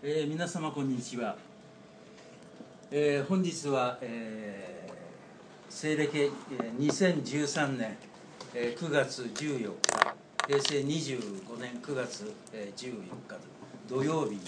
皆様こんにちは。本日は、西暦2013年9月14日、平成25年9月14日土曜日です。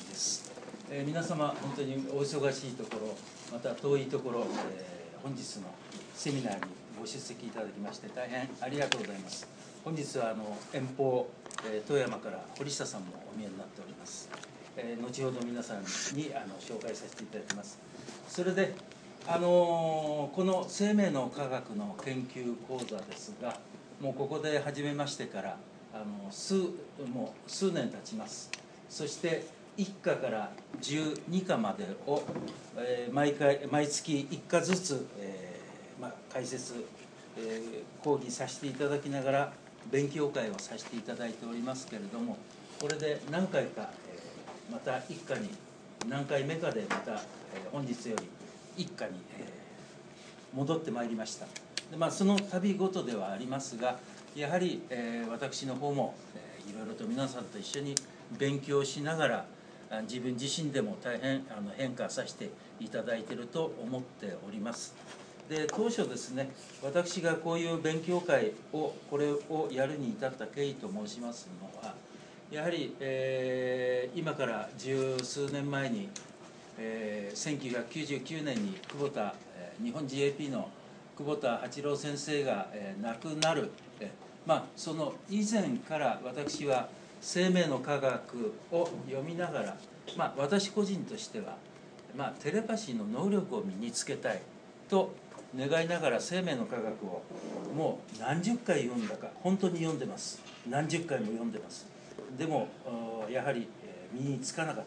皆様本当にお忙しいところ、また遠いところ、本日のセミナーにご出席いただきまして大変ありがとうございます。本日は遠方、富山から堀下さんもお見えになっております。後ほど皆さんに紹介させていただきます。それでこの生命の科学の研究講座ですが、もうここで始めましてからもう数年経ちます。そして1課から12課までを、毎月1課ずつ、解説、講義させていただきながら勉強会をさせていただいておりますけれども、これで何回か、また一課に何回目かでまた、本日より一課に、戻ってまいりました。で、その度ごとではありますが、やはり、私の方も、いろいろと皆さんと一緒に勉強しながら自分自身でも大変変化させていただいていると思っております。で、当初ですね、私がこういう勉強会をこれをやるに至った経緯と申しますのは、やはり、今から十数年前に、1999年に日本 GAP の久保田八郎先生が、亡くなる、その以前から私は生命の科学を読みながら、私個人としては、テレパシーの能力を身につけたいと願いながら生命の科学をもう何十回読んだか、本当に読んでます。何十回も読んでます。でもやはり身につかなかった。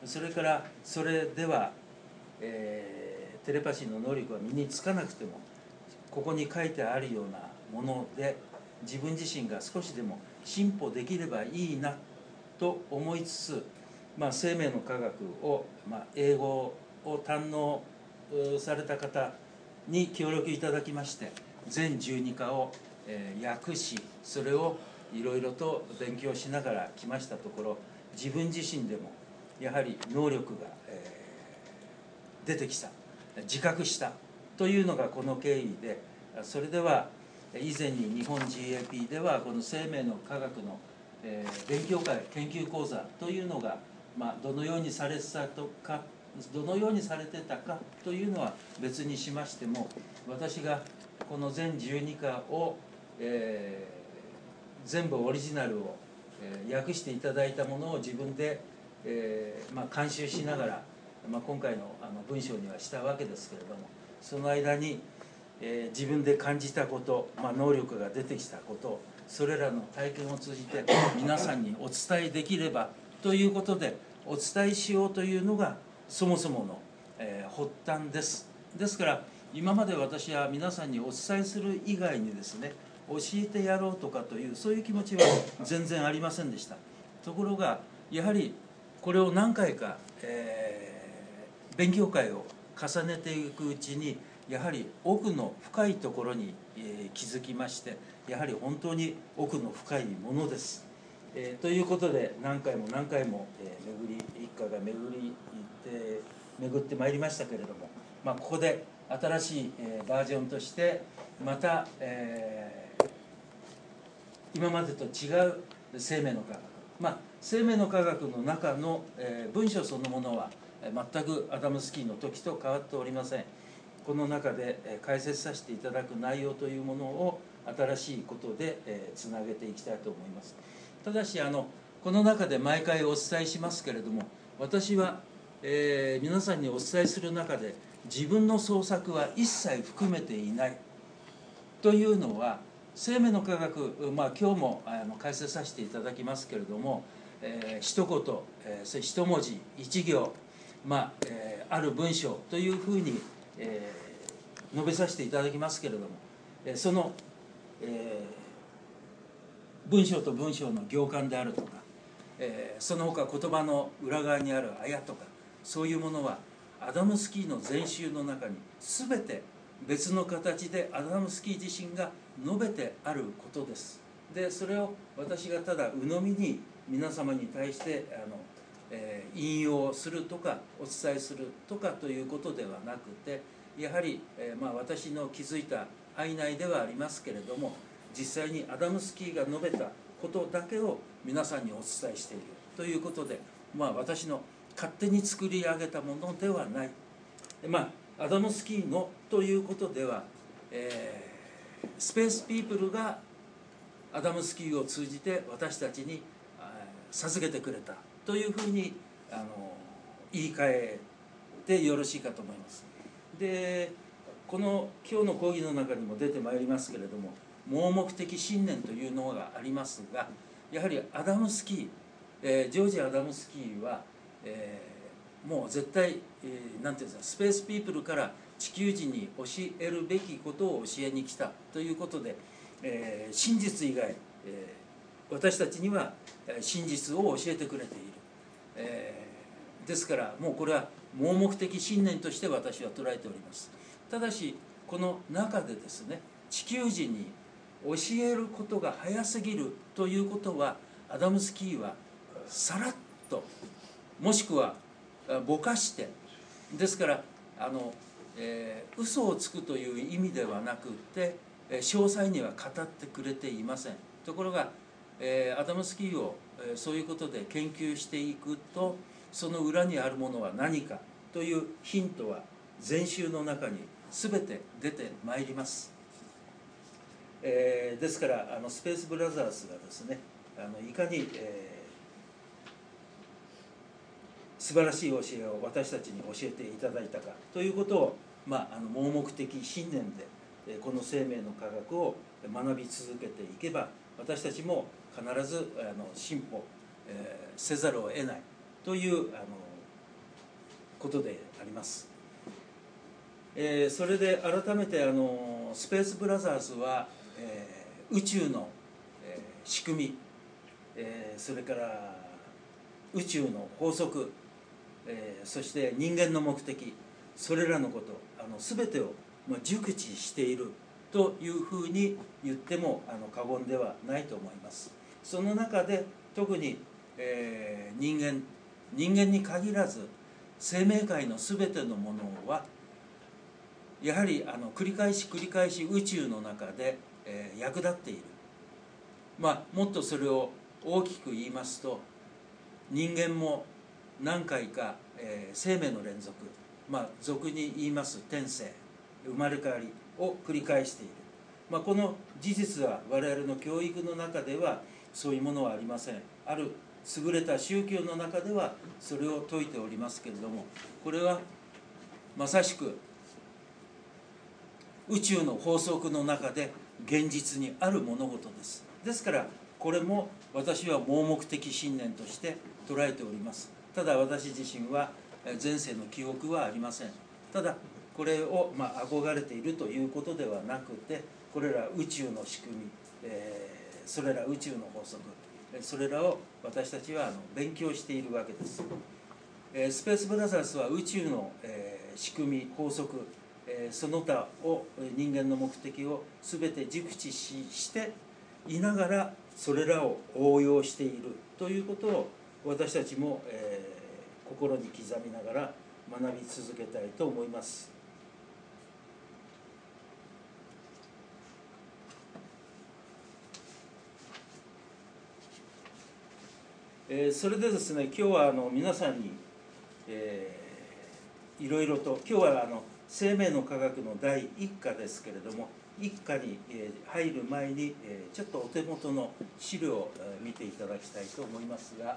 それからそれでは、テレパシーの能力は身につかなくてもここに書いてあるようなもので自分自身が少しでも進歩できればいいなと思いつつ、生命の科学を、英語を堪能された方に協力いただきまして全12課を、訳し、それをいろいろと勉強しながら来ましたところ、自分自身でもやはり能力が、出てきた、自覚したというのがこの経緯で、それでは以前に日本 GAP ではこの生命の科学の、勉強会研究講座というのが、どのようにされてたかというのは別にしましても、私がこの全12課を、全部オリジナルを、訳していただいたものを自分で、監修しながら、今回の文章にはしたわけですけれども、その間に、自分で感じたこと、能力が出てきたこと、それらの体験を通じて皆さんにお伝えできればということでお伝えしようというのがそもそもの、発端です。ですから今まで私は皆さんにお伝えする以外にですね、教えてやろうとかというそういう気持ちは全然ありませんでした。ところがやはりこれを何回か、勉強会を重ねていくうちにやはり奥の深いところに、気づきまして、やはり本当に奥の深いものです。ということで何回も何回も、一家が巡ってまいりましたけれども、ここで新しい、バージョンとしてまた、今までと違う生命の科学、生命の科学の中の、文章そのものは全くアダムスキーの時と変わっておりません。この中で解説させていただく内容というものを新しいことでつなげていきたいと思います。ただしこの中で毎回お伝えしますけれども、私は、皆さんにお伝えする中で自分の創作は一切含めていないというのは、生命の科学、今日も解説させていただきますけれども、一言、一文字一行、ある文章というふうに述べさせていただきますけれども、その、文章と文章の行間であるとか、その他言葉の裏側にあるあやとか、そういうものはアダムスキーの全集の中に全て別の形でアダムスキー自身が述べてあることです。でそれを私がただ鵜呑みに皆様に対して引用をするとかお伝えするとかということではなくて、やはり、私の気づいた範囲内ではありますけれども、実際にアダムスキーが述べたことだけを皆さんにお伝えしているということで、私の勝手に作り上げたものではない。アダムスキーのということでは、スペースピープルがアダムスキーを通じて私たちに授けてくれたというふうに言い換えてよろしいかと思います。で、この今日の講義の中にも出てまいりますけれども、盲目的信念というのがありますが、やはりアダムスキー、ジョージ・アダムスキーは、もう絶対、なんていうんですか、スペースピープルから地球人に教えるべきことを教えに来たということで、真実以外、私たちには真実を教えてくれている、ですからもうこれは盲目的信念として私は捉えております。ただしこの中でですね、地球人に教えることが早すぎるということは、アダムスキーはさらっと、もしくはぼかして、ですから嘘をつくという意味ではなくて詳細には語ってくれていません。ところがアダムスキーをそういうことで研究していくと、その裏にあるものは何かというヒントは全集の中に全て出てまいります。ですからスペースブラザーズがですね、いかに、素晴らしい教えを私たちに教えていただいたかということを、盲目的信念でこの生命の科学を学び続けていけば、私たちも必ず進歩せざるを得ないということであります。それで改めてスペースブラザーズは宇宙の仕組み、それから宇宙の法則、そして人間の目的、それらのこと全てを熟知しているというふうに言っても過言ではないと思います。その中で特に、人間に限らず生命界の全てのものはやはり繰り返し宇宙の中で、役立っている。もっとそれを大きく言いますと、人間も何回か、生命の連続、俗に言います転生、生まれ変わりを繰り返している。この事実は我々の教育の中ではそういうものはありません。ある優れた宗教の中ではそれを説いておりますけれども、これはまさしく宇宙の法則の中で現実にある物事です。ですからこれも私は盲目的信念として捉えております。ただ私自身は前世の記憶はありません。ただこれを憧れているということではなくて、これら宇宙の仕組み、それら宇宙の法則、それらを私たちは勉強しているわけです。スペースブラザーズは宇宙の仕組み、法則、その他を人間の目的を全て熟知していながらそれらを応用しているということを私たちも心に刻みながら学び続けたいと思います。それでですね、今日は皆さんに、いろいろと、今日は生命の科学の第1課ですけれども、1課に入る前にちょっとお手元の資料を見ていただきたいと思いますが、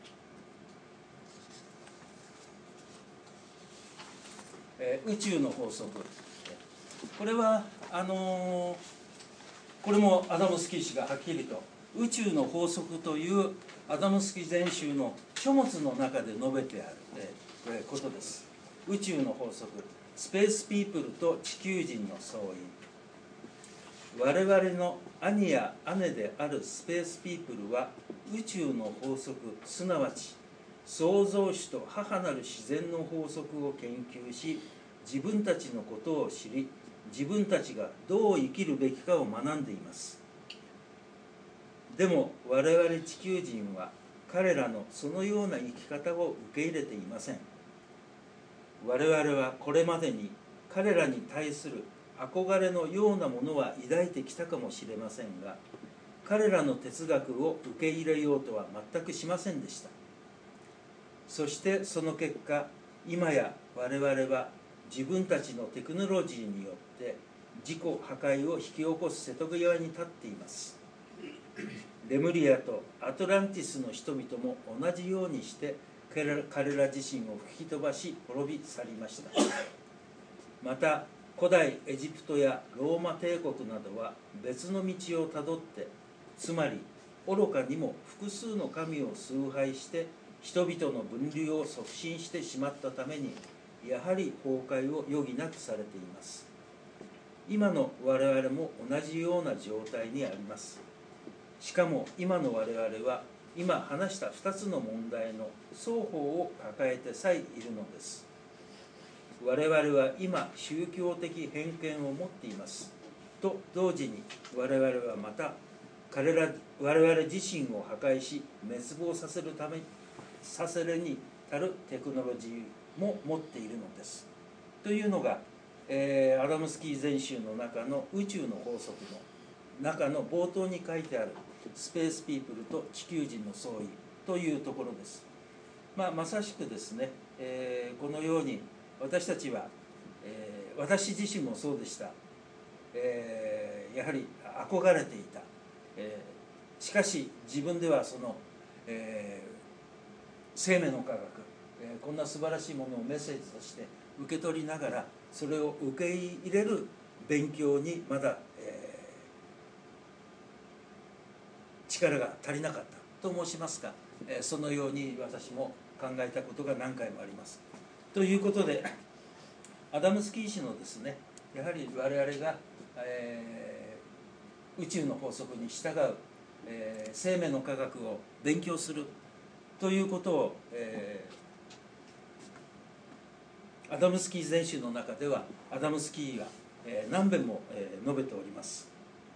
宇宙の法則、これはこれもアダムスキー氏がはっきりと宇宙の法則というアダムスキー全集の書物の中で述べてあることです。宇宙の法則、スペースピープルと地球人の相違。我々の兄や姉であるスペースピープルは宇宙の法則、すなわち創造主と母なる自然の法則を研究し、自分たちのことを知り、自分たちがどう生きるべきかを学んでいます。でも我々地球人は彼らのそのような生き方を受け入れていません。我々はこれまでに彼らに対する憧れのようなものは抱いてきたかもしれませんが、彼らの哲学を受け入れようとは全くしませんでした。そしてその結果、今や我々は自分たちのテクノロジーによって自己破壊を引き起こす瀬戸際に立っています。レムリアとアトランティスの人々も同じようにして彼ら自身を吹き飛ばし滅び去りました。また古代エジプトやローマ帝国などは別の道をたどって、つまり愚かにも複数の神を崇拝して人々の分離を促進してしまったために、やはり崩壊を余儀なくされています。今の我々も同じような状態にあります。しかも今の我々は今話した2つの問題の双方を抱えてさえいるのです。我々は今宗教的偏見を持っていますと同時に、我々はまた我々自身を破壊し滅亡させるに足るテクノロジーも持っているのです。というのが、アダムスキー全集の中の宇宙の法則の中の冒頭に書いてあるスペースピープルと地球人の相違というところです。まさしくですね、このように私たちは、私自身もそうでした、やはり憧れていた、しかし自分ではその、生命の科学、こんな素晴らしいものをメッセージとして受け取りながら、それを受け入れる勉強にまだ、力が足りなかったと申しますか、そのように私も考えたことが何回もあります。ということで、アダムスキー氏のですね、やはり我々が、宇宙の法則に従う、生命の科学を勉強するということを、アダムスキー全集の中ではアダムスキーが、何遍も、述べております。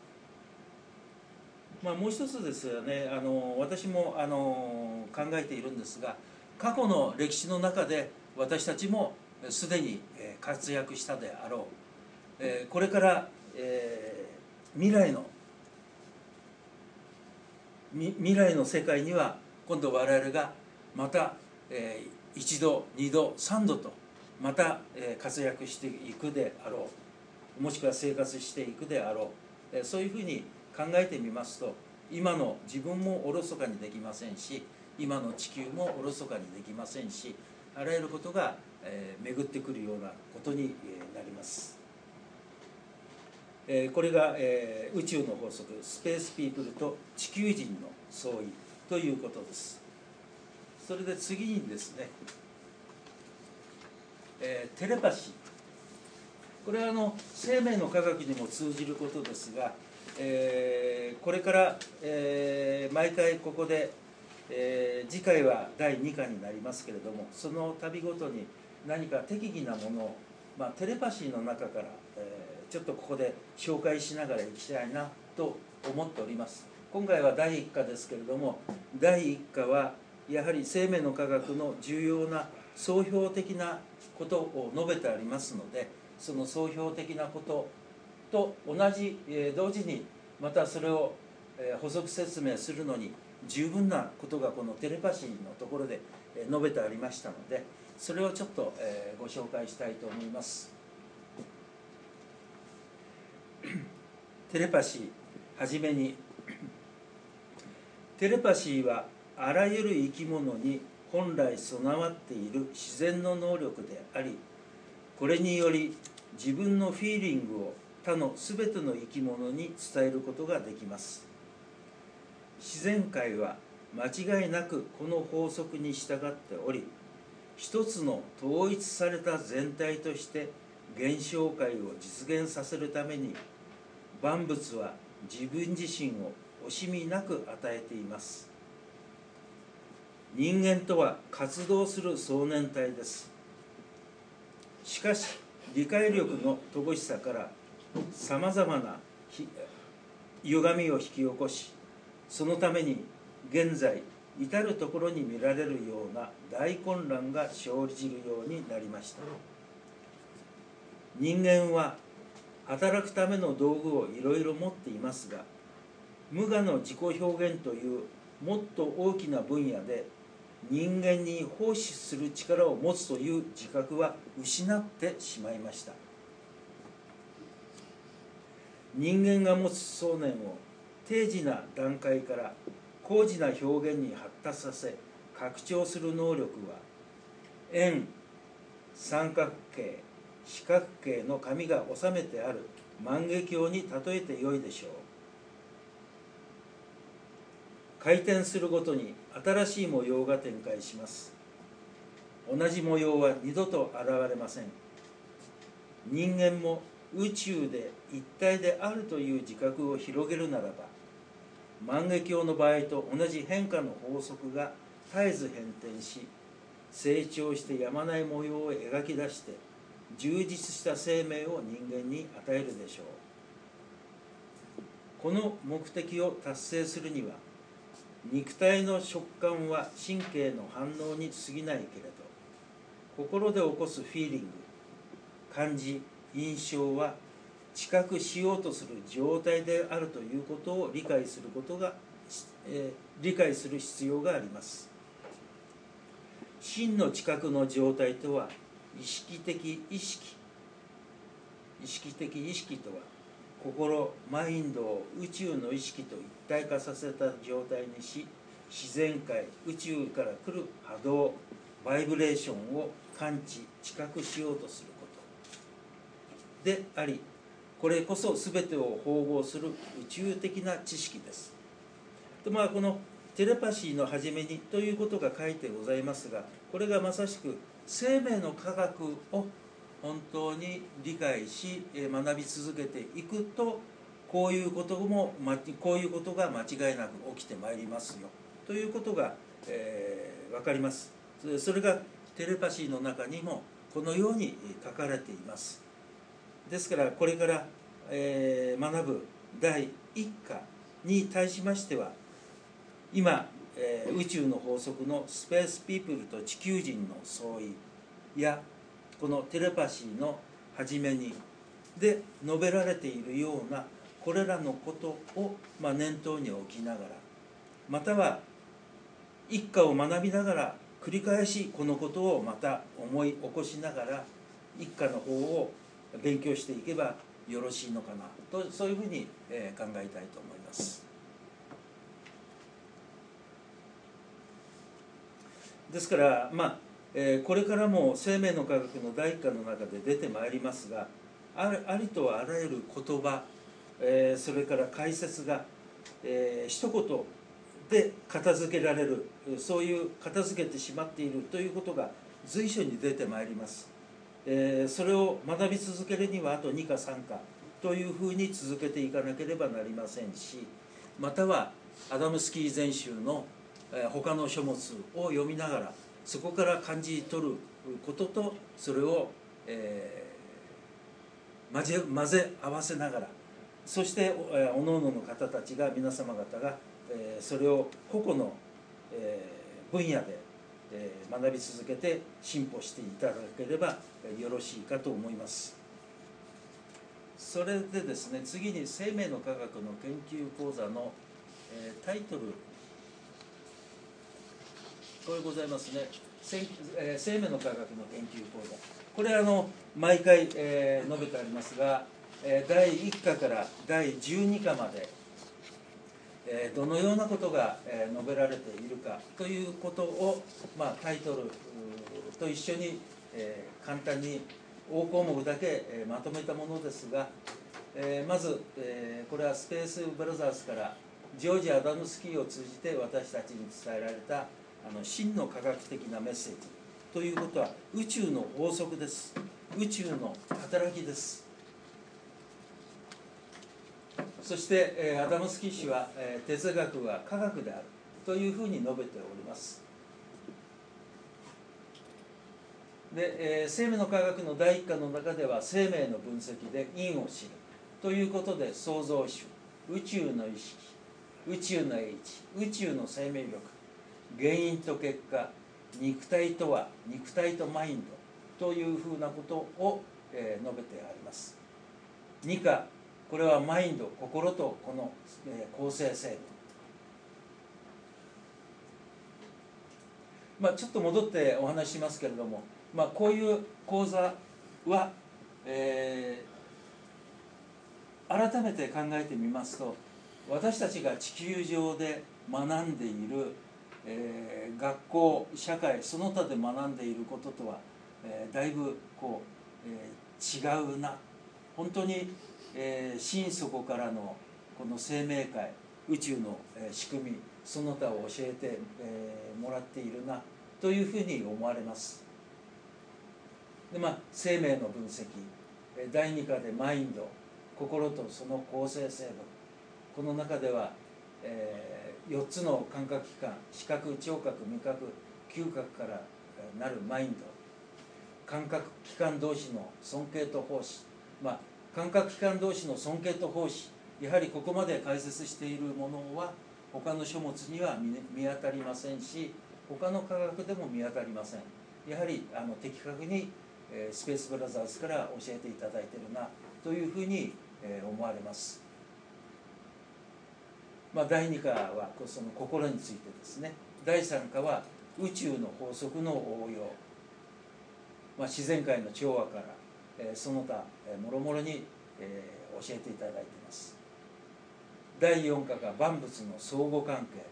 もう一つですよね、私も考えているんですが、過去の歴史の中で私たちもすでに活躍したであろう、これから、未来の世界には今度我々がまた、1度2度3度とまた、活躍していくであろう、もしくは生活していくであろう、そういうふうに考えてみますと、今の自分もおろそかにできませんし、今の地球もおろそかにできませんし、あらゆることが、巡ってくるようなことになります。これが、宇宙の法則、スペースピープルと地球人の相違ということです。それで次にですね、テレパシー、これは生命の科学にも通じることですが、これから、毎回ここで、次回は第2課になりますけれども、その度ごとに何か適宜なものを、テレパシーの中から、ちょっとここで紹介しながらいきたいなと思っております。今回は第1課ですけれども、第1課はやはり生命の科学の重要な総評的なことを述べてありますので、その総評的なことと同じ、同時にまたそれを補足説明するのに十分なことがこのテレパシーのところで述べてありましたので、それをちょっとご紹介したいと思います。テレパシー、はじめに、テレパシーはあらゆる生き物に本来備わっている自然の能力であり、これにより自分のフィーリングを他のすべての生き物に伝えることができます。自然界は間違いなくこの法則に従っており、一つの統一された全体として現象界を実現させるために、万物は自分自身を惜しみなく与えています。人間とは活動する総年体です。しかし理解力の乏しさからさまざまな歪みを引き起こし、そのために現在至る所に見られるような大混乱が生じるようになりました。人間は働くための道具をいろいろ持っていますが、無我の自己表現というもっと大きな分野で人間に奉仕する力を持つという自覚は失ってしまいました。人間が持つ想念を低次な段階から高次な表現に発達させ拡張する能力は、円、三角形、四角形の紙が収めてある万華鏡に例えてよいでしょう。回転するごとに新しい模様が展開します。同じ模様は二度と現れません。人間も宇宙で一体であるという自覚を広げるならば、万華鏡の場合と同じ変化の法則が絶えず変転し、成長してやまない模様を描き出して充実した生命を人間に与えるでしょう。この目的を達成するには、肉体の触感は神経の反応に過ぎないけれど、心で起こすフィーリング、感じ、印象は知覚しようとする状態であるということを理解する必要があります。真の知覚の状態とは、意識的意識とは、心、マインドを宇宙の意識と一体化させた状態にし、自然界、宇宙から来る波動、バイブレーションを感知、知覚しようとすることであり、これこそ全てを包合する宇宙的な知識です。このテレパシーの初めにということが書いてございますが、これがまさしく生命の科学を本当に理解し学び続けていくと、こういうことが間違いなく起きてまいりますよということが、分かります。それがテレパシーの中にもこのように書かれています。ですからこれから、学ぶ第一課に対しましては、今、宇宙の法則のスペースピープルと地球人の相違や、このテレパシーの初めにで述べられているようなこれらのことを念頭に置きながら、または一課を学びながら繰り返しこのことをまた思い起こしながら一課の方を勉強していけばよろしいのかなと、そういうふうに考えたいと思います。ですからこれからも生命の科学の第一課の中で出てまいりますが、ありとあらゆる言葉、それから解説が、一言で片付けられる、そういう片付けてしまっているということが随所に出てまいります。それを学び続けるにはあと2課3課というふうに続けていかなければなりませんし、またはアダムスキー全集の他の書物を読みながら、そこから感じ取ることとそれを、混ぜ合わせながら、そしておのおのの方たちが、皆様方がそれを個々の分野で学び続けて進歩していただければよろしいかと思います。それでですね、次に生命の科学の研究講座のタイトル、これございますね。生命の科学の研究講座、これ毎回述べてありますが、第1課から第12課までどのようなことが述べられているかということを、タイトルと一緒に簡単に大項目だけまとめたものですが、まずこれはスペースブラザーズからジョージ・アダムスキーを通じて私たちに伝えられた真の科学的なメッセージということは、宇宙の法則です。宇宙の働きです。そしてアダムスキー氏は哲学は科学であるというふうに述べております。で、生命の科学の第一課の中では、生命の分析で因を知るということで、創造主、宇宙の意識、宇宙の英知、宇宙の生命力、 原因と結果、肉体とは肉体とマインドというふうなことを、述べてあります。2か、これはマインド、心とこの、構成成分、ちょっと戻ってお話ししますけれども、こういう講座は、改めて考えてみますと、私たちが地球上で学んでいる、学校、社会その他で学んでいることとは、だいぶこう、違うな、本当に、心底からのこの生命界、宇宙の仕組みその他を教えて、もらっているなというふうに思われます。で、生命の分析、第2課でマインド、心とその構成成分、この中では、4つの感覚器官、視覚、聴覚、味覚、嗅覚からなるマインド、感覚器官同士の尊敬と奉仕、感覚器官同士の尊敬と奉仕、やはりここまで解説しているものは他の書物には見当たりませんし、他の科学でも見当たりません。やはり的確にスペースブラザーズから教えていただいているなというふうに思われます。第2課はその心についてですね。第3課は宇宙の法則の応用、自然界の調和から、その他もろもろに、教えていただいています。第4課が万物の相互関係、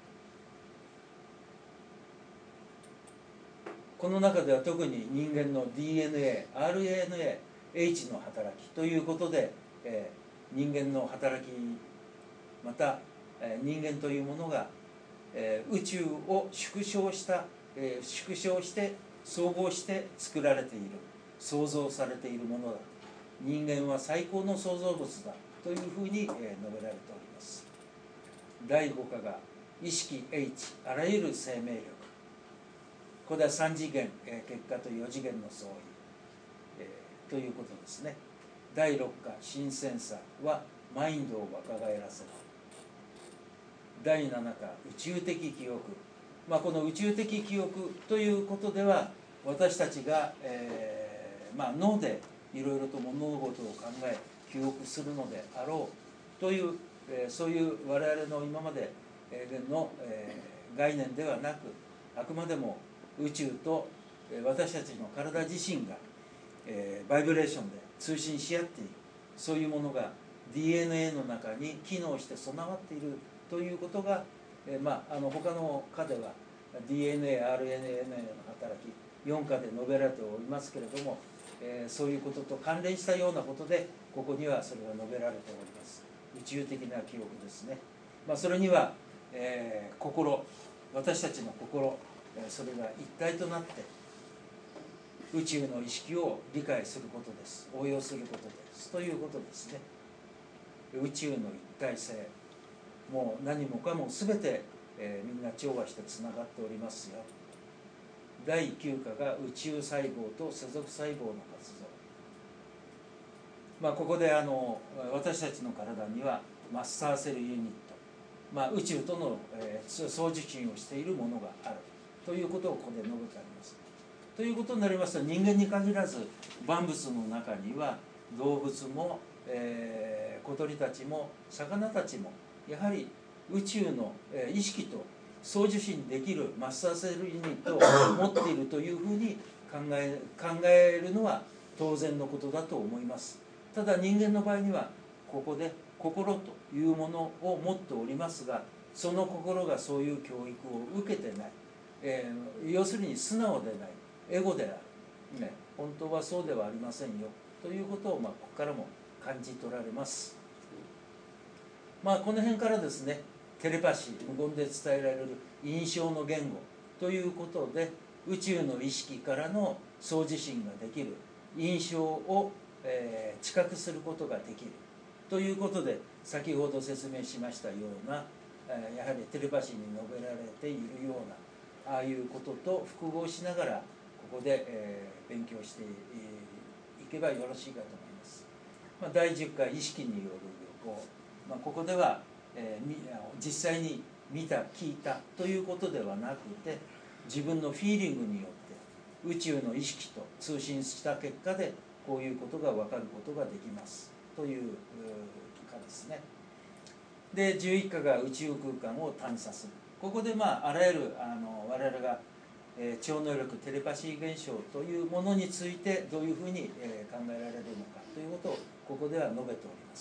この中では特に人間の DNA、RNA、H の働きということで、人間の働き、また人間というものが宇宙を縮小して総合して作られている、創造されているものだ、人間は最高の創造物だというふうに述べられております。第5課が意識 H、あらゆる生命力、これは3次元結果と4次元の相違、ということですね。第6課新センサーはマインドを若返らせる。第7課宇宙的記憶、この宇宙的記憶ということでは私たちが、脳でいろいろと物事を考え記憶するのであろうという、そういう我々の今までの概念ではなく、あくまでも宇宙と私たちの体自身がバイブレーションで通信し合っている、そういうものが DNA の中に機能して備わっているということが、他の課では DNA、RNA の働き4課で述べられておりますけれども、そういうことと関連したようなことでここにはそれが述べられております。宇宙的な記憶ですね。それには、心、私たちの心、それが一体となって宇宙の意識を理解することです。応用することですということですね。宇宙の一体性、もう何もかも全て、みんな調和してつながっておりますよ。第9課が宇宙細胞と世俗細胞の活動、ここで私たちの体にはマスターセルユニット、宇宙との、相受信をしているものがあるということをここで述べてあります。ということになりますと、人間に限らず万物の中には動物も、小鳥たちも魚たちもやはり宇宙の意識と相受信できるマスターセルユニットを持っているというふうに考えるのは当然のことだと思います。ただ人間の場合にはここで心というものを持っておりますが、その心がそういう教育を受けてない、要するに素直でない、エゴである、本当はそうではありませんよということを、ここからも感じ取られます。この辺からですね、テレパシー、無言で伝えられる印象の言語ということで、宇宙の意識からの相受信ができる、印象を、知覚することができるということで、先ほど説明しましたような、やはりテレパシーに述べられているようなああいうことと複合しながらここで、勉強していけばよろしいかと思います。第10回意識による旅行、ここでは、実際に見た聞いたということではなくて、自分のフィーリングによって宇宙の意識と通信した結果でこういうことが分かることができますというかですね。で11課が宇宙空間を探査する。ここであらゆる我々が超能力テレパシー現象というものについてどういうふうに考えられるのかということをここでは述べております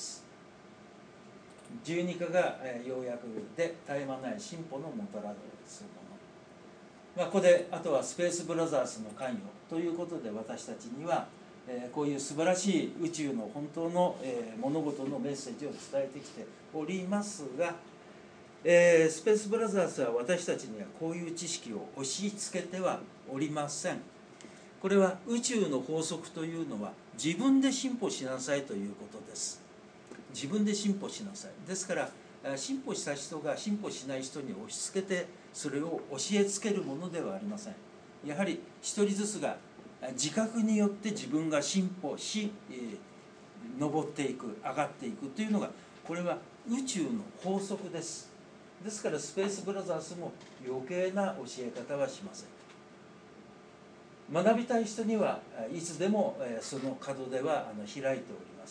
。12課が要約で絶え間ない進歩のもたらするもの、ここであとはスペースブラザーズの関与ということで、私たちにはこういう素晴らしい宇宙の本当の物事のメッセージを伝えてきておりますが、スペースブラザーズは私たちにはこういう知識を押し付けてはおりません。これは宇宙の法則というのは自分で進歩しなさいということです。自分で進歩しなさい。ですから進歩した人が進歩しない人に押し付けてそれを教えつけるものではありません。やはり一人ずつが自覚によって自分が進歩し、上っていく、上がっていくというのが、これは宇宙の法則です。ですからスペースブラザーズも余計な教え方はしません。学びたい人にはいつでもその門出は開いております。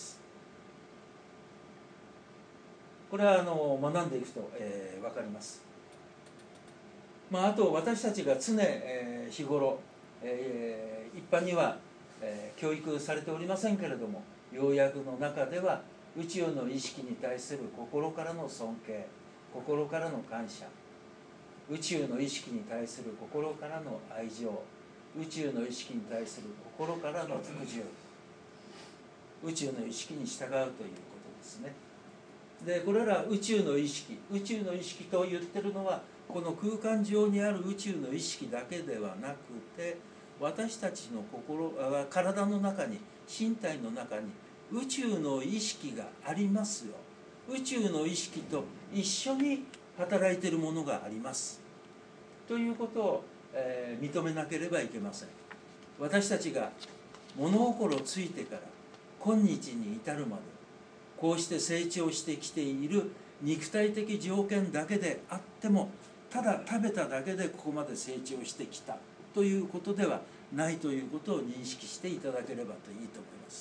これは学んでいくと分かります。あと私たちが常日頃一般には教育されておりませんけれども、要約の中では宇宙の意識に対する心からの尊敬、心からの感謝、宇宙の意識に対する心からの愛情、宇宙の意識に対する心からの服従、宇宙の意識に従うということですね。でこれら宇宙の意識と言ってるのは、この空間上にある宇宙の意識だけではなくて、私たちの体の中に、身体の中に宇宙の意識がありますよ。宇宙の意識と一緒に働いているものがありますということを、認めなければいけません。私たちが物心ついてから今日に至るまでこうして成長してきている肉体的条件だけであっても、ただ食べただけでここまで成長してきたということではないということを認識していただければといいと思います。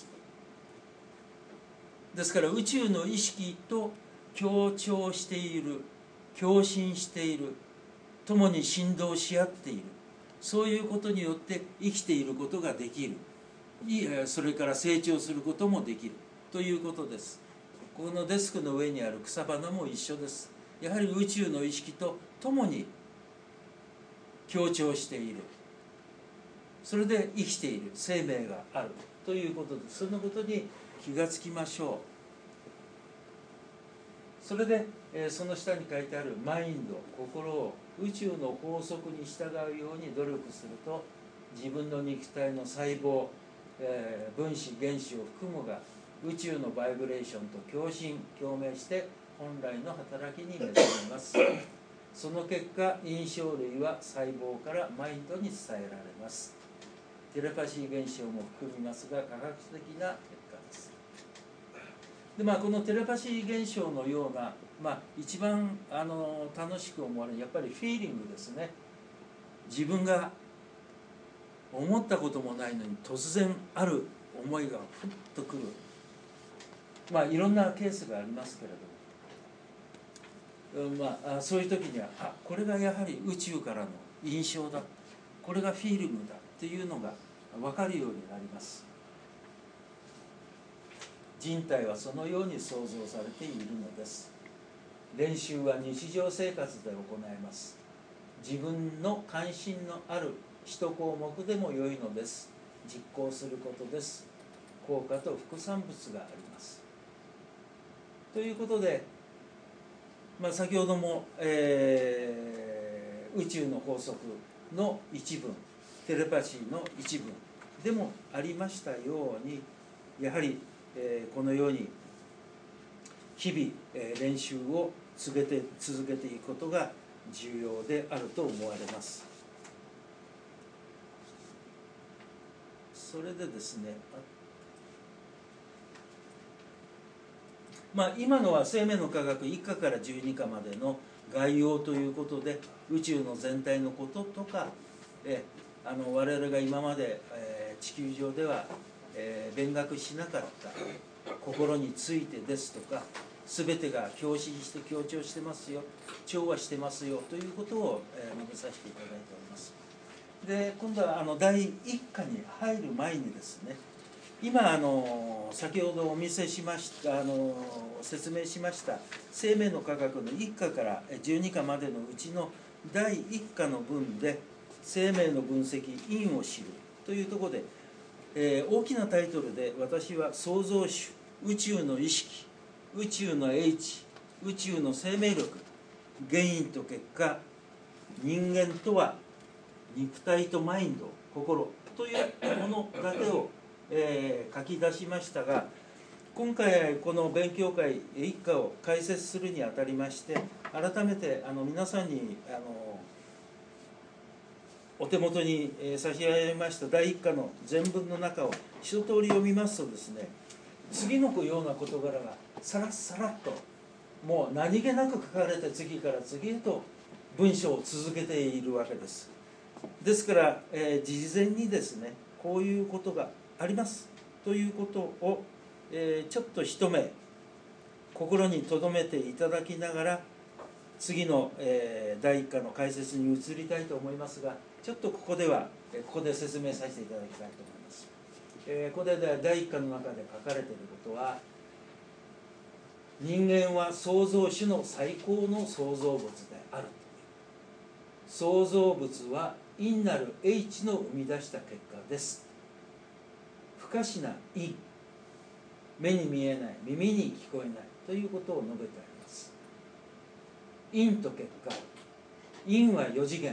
ですから宇宙の意識と協調している、共振している、共に振動し合っている、そういうことによって生きていることができる、それから成長することもできるということです。このデスクの上にある草花も一緒です。やはり宇宙の意識と共に協調している、それで生きている生命があるということです。そのことに気がつきましょう。それでその下に書いてあるマインド、心を宇宙の法則に従うように努力すると、自分の肉体の細胞、分子原子を含むが宇宙のバイブレーションと共振共鳴して本来の働きに目覚めます。その結果、印象類は細胞からマインドに伝えられます。テレパシー現象も含みますが、科学的な結果です。でこのテレパシー現象のような、一番楽しく思われるやっぱりフィーリングですね。自分が思ったこともないのに突然ある思いがふっとくる、いろんなケースがありますけれども、そういう時にはこれがやはり宇宙からの印象だ、これがフィーリングだっていうのが分かるようになります。人体はそのように創造されているのです。練習は日常生活で行えます。自分の関心のある一項目でも良いのです。実行することです。効果と副産物があります。ということで、先ほども、宇宙の法則の一文、テレパシーの一文でもありましたように、やはり、このように日々、練習を続けていくことが重要であると思われます。それでですね、今のは生命の科学1課から12課までの概要ということで宇宙の全体のこととか、我々が今まで、地球上では、勉学しなかった心についてですとか、全てが共振して強調してますよ、調和してますよということを、述べさせていただいております。で、今度は第一課に入る前にですね、今先ほどお見せしました説明しました生命の科学の1課から12課までのうちの第1課の文で生命の分析因を知るというところで、大きなタイトルで私は創造主、宇宙の意識、宇宙の英知、宇宙の生命力、原因と結果、人間とは肉体とマインド、心というものだけを書き出しましたが、今回この勉強会一課を開設するにあたりまして、改めて皆さんにお手元に差し上げました第一課の全文の中を一通り読みますとですね、次のような事柄がさらさらっともう何気なく書かれて次から次へと文章を続けているわけです。ですから、事前にですね、こういうことがありますということを、ちょっと一目心に留めていただきながら次の、第一課の解説に移りたいと思いますが、ちょっとここで説明させていただきたいと思います。これで第一課の中で書かれていることは、人間は創造主の最高の創造物である。創造物は因なる英知の生み出した結果です。不可視な因、目に見えない、耳に聞こえないということを述べてあります。因と結果、因は4次元、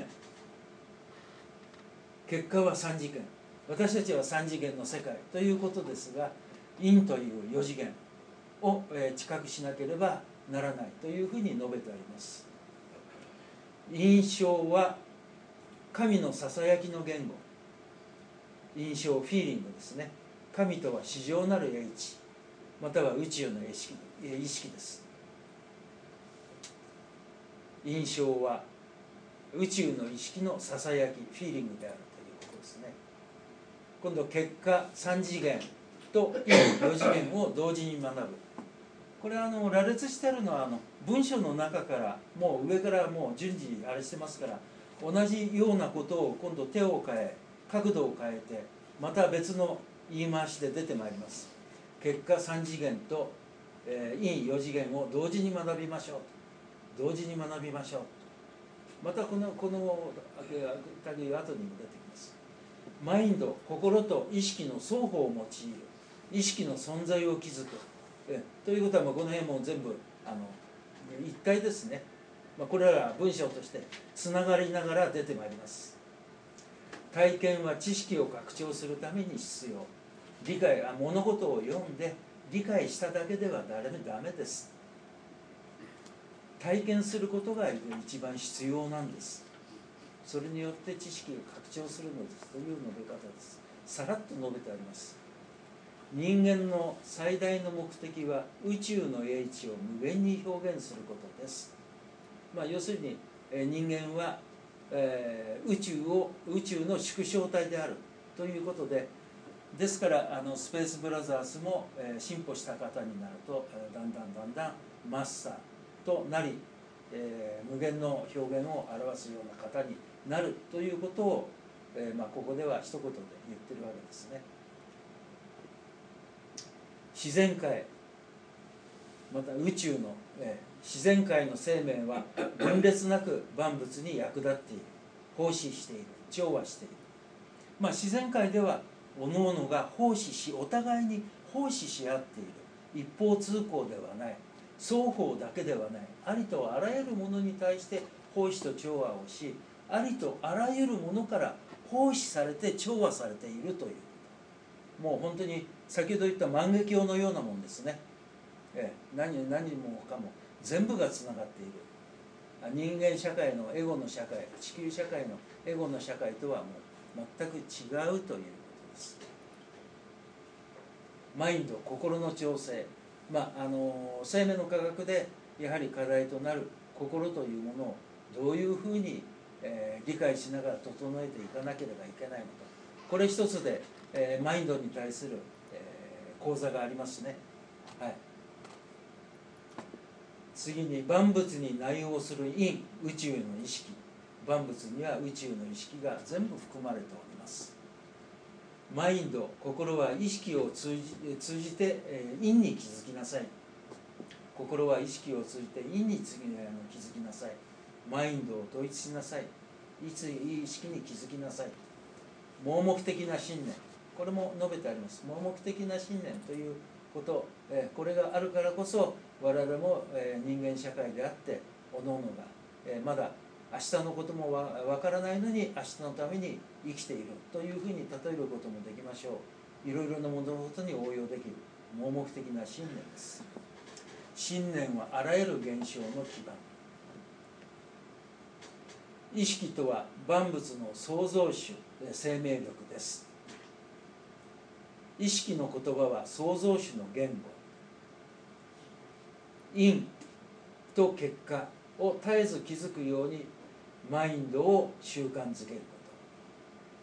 結果は3次元、私たちは3次元の世界ということですが、因という4次元を知覚しなければならないというふうに述べてあります。印象は神のささやきの言語、印象、フィーリングですね。神とは至上なる英知、または宇宙の意識です。印象は宇宙の意識のささやき、フィーリングであるということですね。今度結果3次元と4次元を同時に学ぶ。これは羅列してあるのは文章の中からもう上からもう順次あれしてますから、同じようなことを今度手を変え角度を変えてまた別の言い回しで出てまいります。結果3次元と因4次元を同時に学びましょう、同時に学びましょう。またこの後にも出てきます。マインド、心と意識の双方を用いる、意識の存在を築くということは、この辺も全部一体ですね。これらは文章としてつながりながら出てまいります。体験は知識を拡張するために必要。理解は物事を読んで理解しただけではダメです。体験することが一番必要なんです。それによって知識を拡張するのですという述べ方です。さらっと述べてあります。人間の最大の目的は宇宙の英知を無限に表現することです。要するに人間は、宇宙の縮小体であるということで、ですからスペースブラザーズも、進歩した方になるとだんだんマスターとなり、無限の表現を表すような方になるということを、ここでは一言で言ってるわけですね。自然界また宇宙の、自然界の生命は分裂なく万物に役立っている、奉仕している、調和している。自然界では各々が奉仕し、お互いに奉仕し合っている。一方通行ではない、双方だけではない、ありとあらゆるものに対して奉仕と調和をし、ありとあらゆるものから奉仕されて調和されているという、もう本当に先ほど言った万華鏡のようなもんですね。何もかも全部がつながっている。人間社会のエゴの社会、地球社会のエゴの社会とはもう全く違うということです。マインド、心の調整、生命の科学でやはり課題となる心というものをどういうふうに、理解しながら整えていかなければいけないのか、これ一つで、マインドに対する、講座がありますね。はい、次に万物に内応する因、宇宙の意識。万物には宇宙の意識が全部含まれております。マインド、心は意識を通じて因に気づきなさい。心は意識を通じて因に気づきなさい。マインドを統一しなさい。意識に気づきなさい。盲目的な信念、これも述べてあります。盲目的な信念ということ、これがあるからこそ我々も人間社会であって各々がまだ明日のこともわからないのに明日のために生きているというふうに例えることもできましょう。いろいろな物事に応用できる盲目的な信念です。信念はあらゆる現象の基盤。意識とは万物の創造主、生命力です。意識の言葉は創造主の言語。因と結果を絶えず気づくようにマインドを習慣づけること。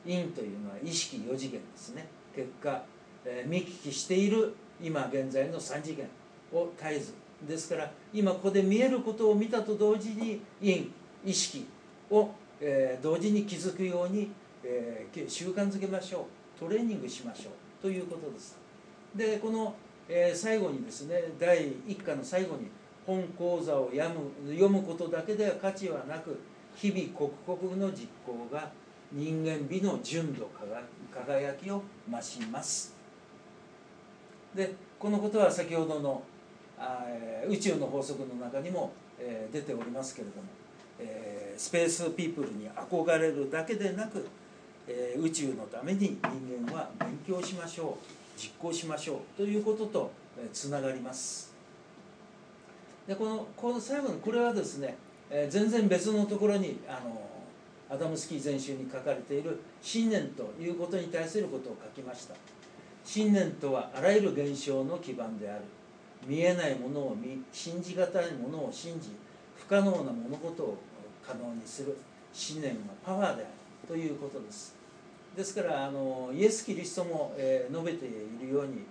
因というのは意識4次元ですね。結果、見聞きしている今現在の3次元を絶えずですから、今ここで見えることを見たと同時に因、意識を、同時に気づくように、習慣づけましょう。トレーニングしましょうということです。でこの、最後にですね、第1課の最後に本講座を読むことだけでは価値はなく、日々刻々の実行が人間美の純度輝きを増します。でこのことは先ほどの宇宙の法則の中にも出ておりますけれども、スペースピープルに憧れるだけでなく、宇宙のために人間は勉強しましょう、実行しましょうということとつながります。でこの最後のこれはですね、全然別のところにアダムスキー全集に書かれている信念ということに対することを書きました。信念とはあらゆる現象の基盤である。見えないものを見、信じがたいものを信じ、不可能な物事を可能にする。信念はパワーであるということです。ですからイエス・キリストも、述べているように、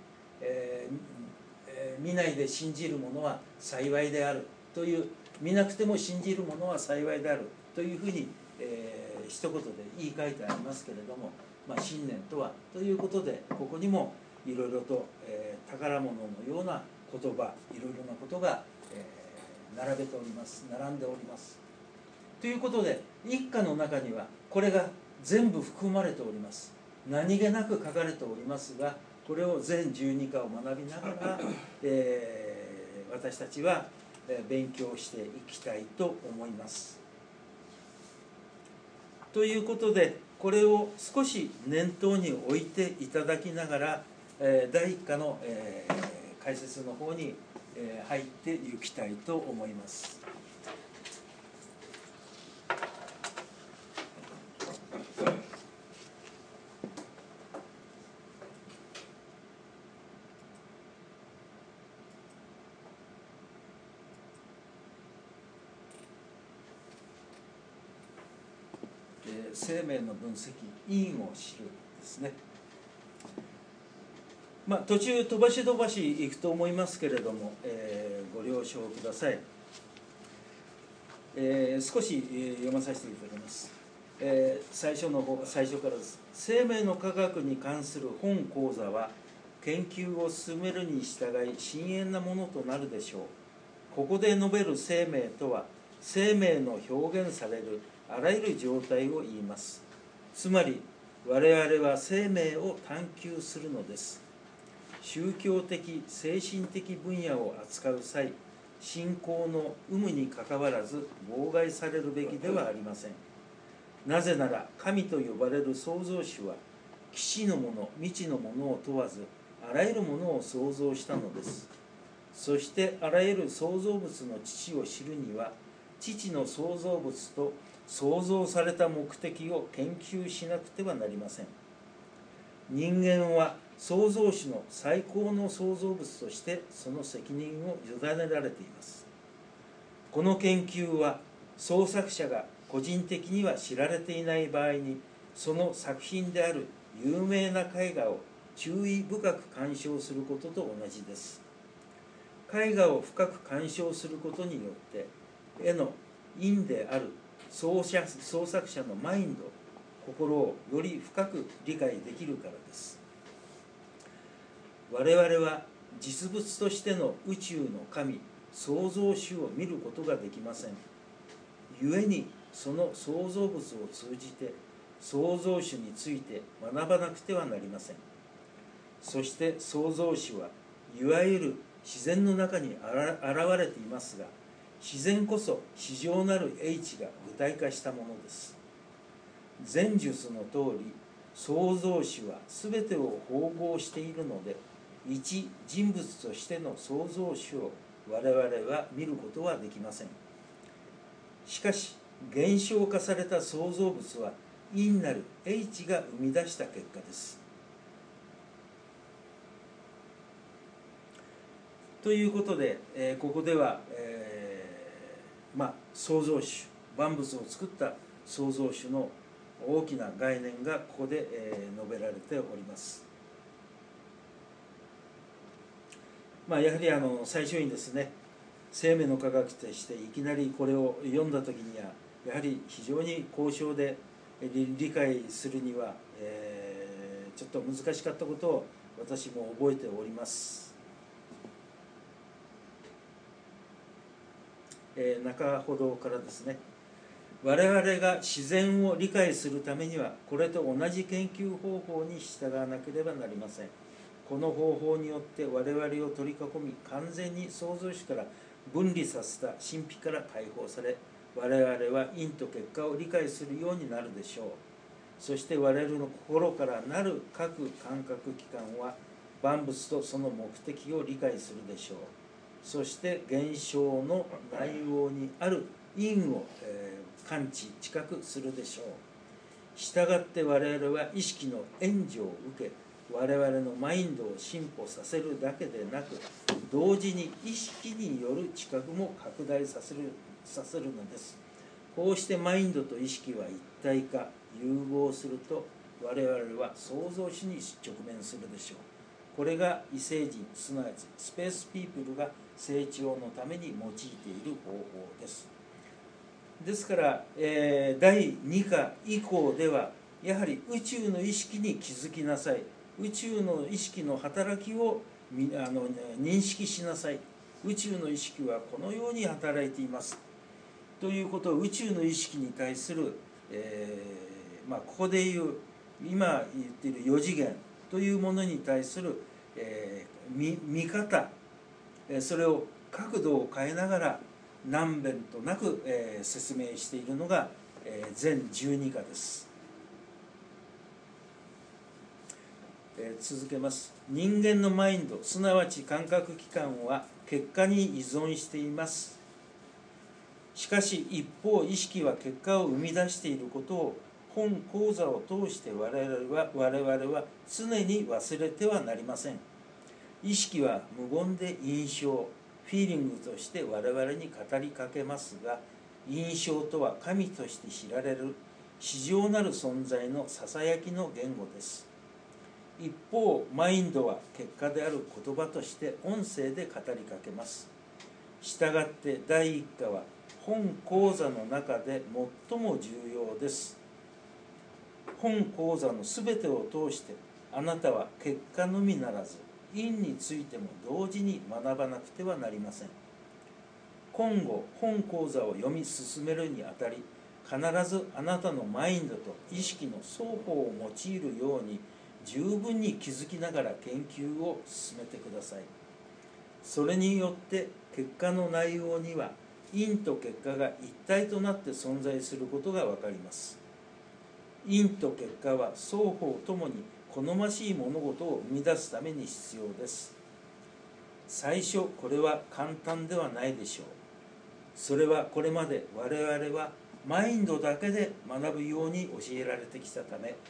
見ないで信じる者は幸いであるという、見なくても信じる者は幸いであるというふうに、一言で言い換えてありますけれども、信念とはということで、ここにもいろいろと、宝物のような言葉、いろいろなことが、並べております、並んでおります。ということで一課の中にはこれが全部含まれております。何気なく書かれておりますが、これを全12課を学びながら、私たちは勉強していきたいと思います。ということで、これを少し念頭に置いていただきながら、第1課の解説の方に入っていきたいと思います。生命の分析、因を知るですね。途中飛ばしいくと思いますけれども、ご了承ください。少し読まさせていただきます。最初からです。生命の科学に関する本講座は研究を進めるに従い深遠なものとなるでしょう。ここで述べる生命とは、生命の表現されるあらゆる状態を言います。つまり我々は生命を探求するのです。宗教的精神的分野を扱う際、信仰の有無にかかわらず妨害されるべきではありません。なぜなら神と呼ばれる創造主は基地のもの未知のものを問わずあらゆるものを創造したのです。そしてあらゆる創造物の父を知るには、父の創造物と創造された目的を研究しなくてはなりません。人間は創造主の最高の創造物としてその責任を委ねられています。 この研究は創作者が個人的には知られていない場合に、その作品である有名な絵画を注意深く鑑賞することと同じです。絵画を深く鑑賞することによって絵の因である創作者のマインド、心をより深く理解できるからです。我々は実物としての宇宙の神、創造主を見ることができません。故にその創造物を通じて創造主について学ばなくてはなりません。そして創造主はいわゆる自然の中に現れていますが、自然こそ至上なる英知が具体化したものです。前述の通り、創造主は全てを包合しているので、一人物としての創造主を我々は見ることはできません。しかし現象化された創造物は因なる英知が生み出した結果です。ということで、ここでは、創造主、万物を作った創造主の大きな概念がここで、述べられております。やはり最初にですね、生命の科学としていきなりこれを読んだ時にはやはり非常に高尚で理解するには、ちょっと難しかったことを私も覚えております。中ほどからですね、我々が自然を理解するためにはこれと同じ研究方法に従わなければなりません。この方法によって我々を取り囲み、完全に創造主から分離させた神秘から解放され、我々は因と結果を理解するようになるでしょう。そして我々の心からなる各感覚器官は万物とその目的を理解するでしょう。そして現象の内容にある因を、感知知覚するでしょう。したがって我々は意識の援助を受け、我々のマインドを進歩させるだけでなく、同時に意識による知覚も拡大させるのです。こうしてマインドと意識は一体化、融合すると我々は創造主に直面するでしょう。これが異星人、すなわちスペースピープルが成長のために用いている方法です。ですから、第2課以降ではやはり宇宙の意識に気づきなさい、宇宙の意識の働きを認識しなさい、宇宙の意識はこのように働いていますということを宇宙の意識に対する、ここでいう今言っている4次元というものに対する、見方、それを角度を変えながら何遍となく、説明しているのが、全12課です。続けます。人間のマインド、すなわち感覚器官は結果に依存しています。しかし一方、意識は結果を生み出していることを本講座を通して我々は常に忘れてはなりません。意識は無言で印象、フィーリングとして我々に語りかけますが、印象とは神として知られる至上なる存在のささやきの言語です。一方、マインドは結果である言葉として音声で語りかけます。したがって第一課は本講座の中で最も重要です。本講座のすべてを通してあなたは結果のみならず因についても同時に学ばなくてはなりません。今後本講座を読み進めるにあたり、必ずあなたのマインドと意識の双方を用いるように十分に気づきながら研究を進めてください。それによって結果の内容には因と結果が一体となって存在することが分かります。因と結果は双方ともに好ましい物事を生み出すために必要です。最初これは簡単ではないでしょう。それはこれまで我々はマインドだけで学ぶように教えられてきたため、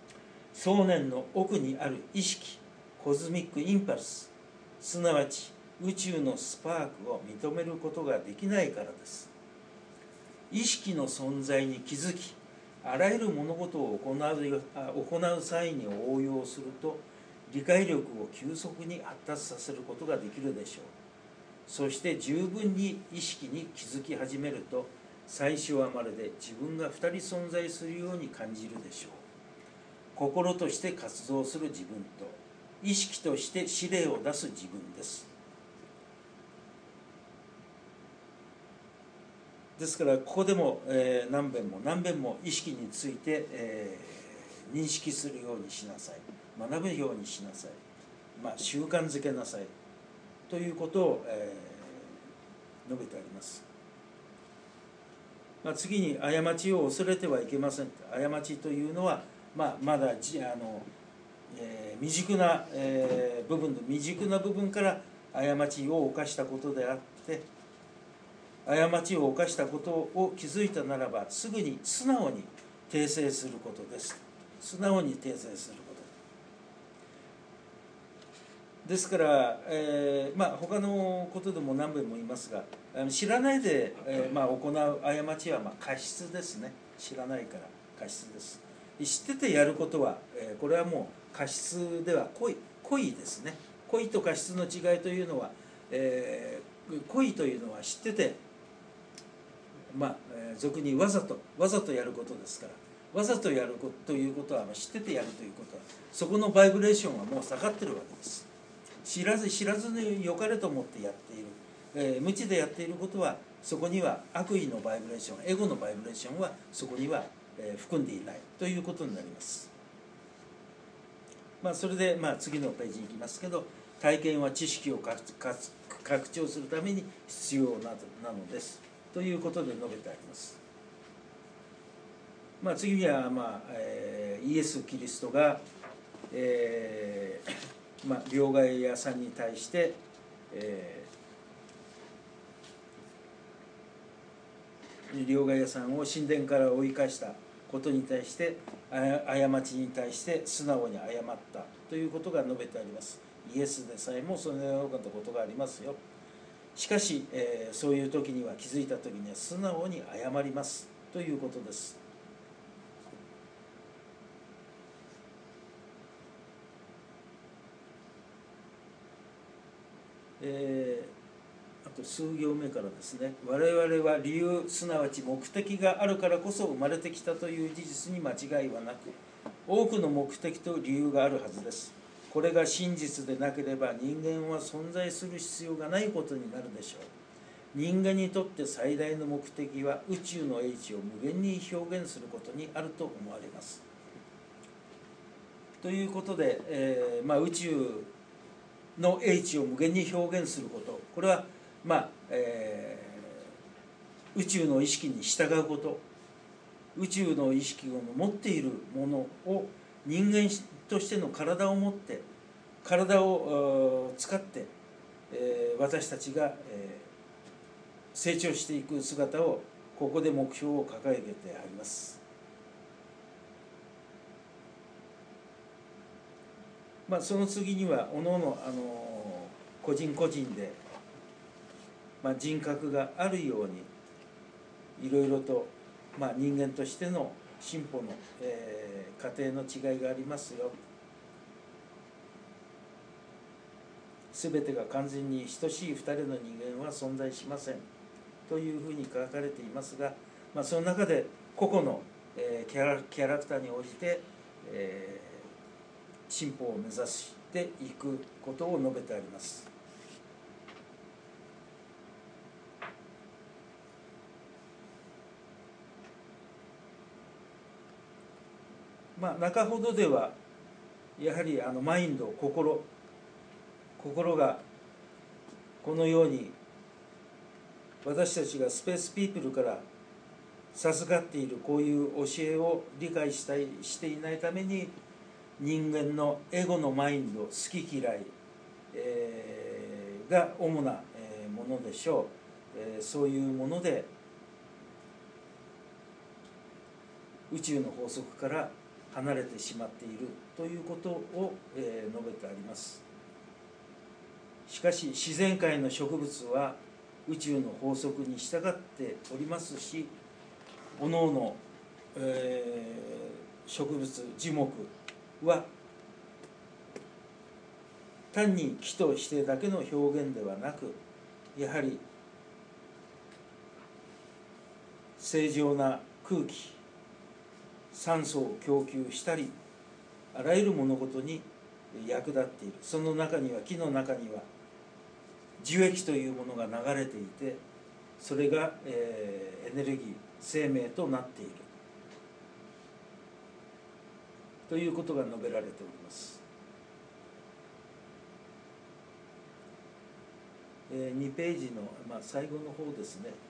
想念の奥にある意識、コズミックインパルス、すなわち宇宙のスパークを認めることができないからです。意識の存在に気づき、あらゆる物事を行う際に応用すると、理解力を急速に発達させることができるでしょう。そして十分に意識に気づき始めると、最初はまるで自分が2人存在するように感じるでしょう。心として活動する自分と、意識として指令を出す自分です。ですからここでも何遍も意識について認識するようにしなさい、学ぶようにしなさい、習慣づけなさいということを述べてあります。次に過ちを恐れてはいけません。過ちというのは、まだ未熟な部分から過ちを犯したことであって、過ちを犯したことを気づいたならばすぐに素直に訂正することです。素直に訂正することですから、他のことでも何遍も言いますが、知らないで、行う過ちは過失ですね。知らないから過失です。知っててやることは、これはもう過失では故意ですね。故意と過失の違いというのは、故意というのは知ってて、俗にわざとやることですから、わざとやるということは、知っててやるということは、そこのバイブレーションはもう下がってるわけです。知らずに良かれと思ってやっている、無知でやっていることは、そこには悪意のバイブレーション、エゴのバイブレーションはそこには含んでいないということになります。それで次のページに行きますけど、体験は知識を拡張するために必要なのですということで述べてあります。次には、イエス・キリストが、両替屋さんに対して、両替屋さんを神殿から追い返したことに対して、過ちに対して素直に謝ったということが述べてあります。イエスでさえもそのようなことがありますよ。しかし、そういう時には、気づいた時には素直に謝りますということです。あと数行目からですね、我々は理由すなわち目的があるからこそ生まれてきたという事実に間違いはなく、多くの目的と理由があるはずです。これが真実でなければ人間は存在する必要がないことになるでしょう。人間にとって最大の目的は宇宙の英知を無限に表現することにあると思われます。ということで、宇宙の英知を無限に表現すること、これは、宇宙の意識に従うこと、宇宙の意識を持っているものを人間としての体を持って、体を使って、私たちが、成長していく姿を、ここで目標を掲げてあります。その次にはおのおの個人個人で、人格があるようにいろいろと、人間としての進歩の、過程の違いがありますよ。全てが完全に等しい2人の人間は存在しませんというふうに書かれていますが、その中で個々の、キャラクターに応じて、進歩を目指していくことを述べてあります。中ほどではやはりマインド、心がこのように私たちがスペースピープルから授かっているこういう教えを理解していないために、人間のエゴのマインド、好き嫌い、が主なものでしょう。そういうもので宇宙の法則から離れてしまっているということを述べてあります。 しかし自然界の植物は宇宙の法則に従っておりますし、おのおの、植物樹木は単に木としてだけの表現ではなく、やはり正常な空気、酸素を供給したり、あらゆる物事に役立っている。その中には、木の中には樹液というものが流れていて、それが、エネルギー、生命となっているということが述べられております。2ページの、最後の方ですね。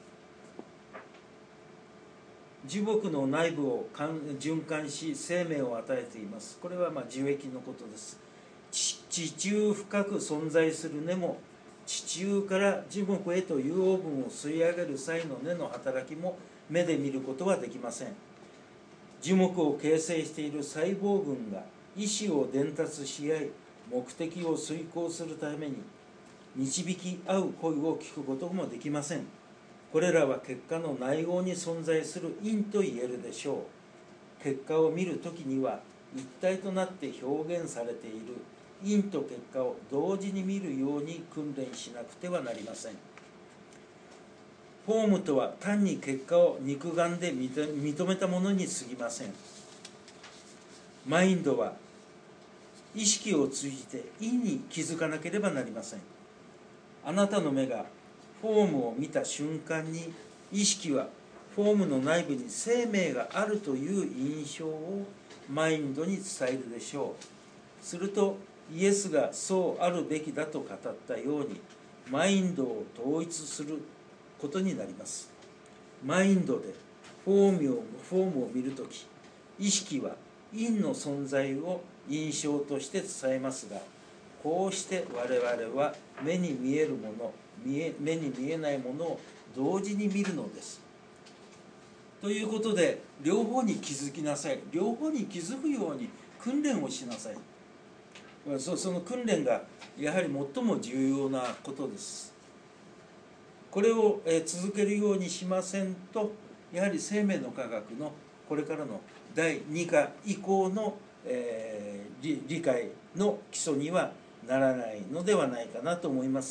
樹木の内部を循環し生命を与えています。これは樹液のことです。地中深く存在する根も、地中から樹木へと有養分を吸い上げる際の根の働きも目で見ることはできません。樹木を形成している細胞群が意思を伝達し合い、目的を遂行するために導き合う声を聞くこともできません。これらは結果の内合に存在する因と言えるでしょう。結果を見るときには一体となって表現されている因と結果を同時に見るように訓練しなくてはなりません。フォームとは単に結果を肉眼で認めたものに過ぎません。マインドは意識を通じて因に気づかなければなりません。あなたの目がフォームを見た瞬間に、意識はフォームの内部に生命があるという印象をマインドに伝えるでしょう。するとイエスがそうあるべきだと語ったように、マインドを統一することになります。マインドでフォームを見るとき、意識は因の存在を印象として伝えますが、こうして我々は目に見えるもの、目に見えないものを同時に見るのです。ということで、両方に気づきなさい。両方に気づくように訓練をしなさい。その訓練がやはり最も重要なことです。これを続けるようにしませんと、やはり生命の科学のこれからの第2課以降の理解の基礎にはならないのではないかなと思います。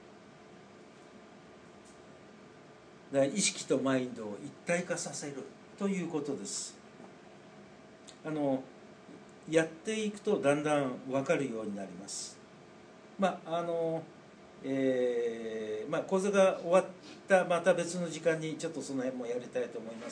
意識とマインドを一体化させるということです。やっていくとだんだん分かるようになります。講座が終わったまた別の時間にちょっとその辺もやりたいと思います。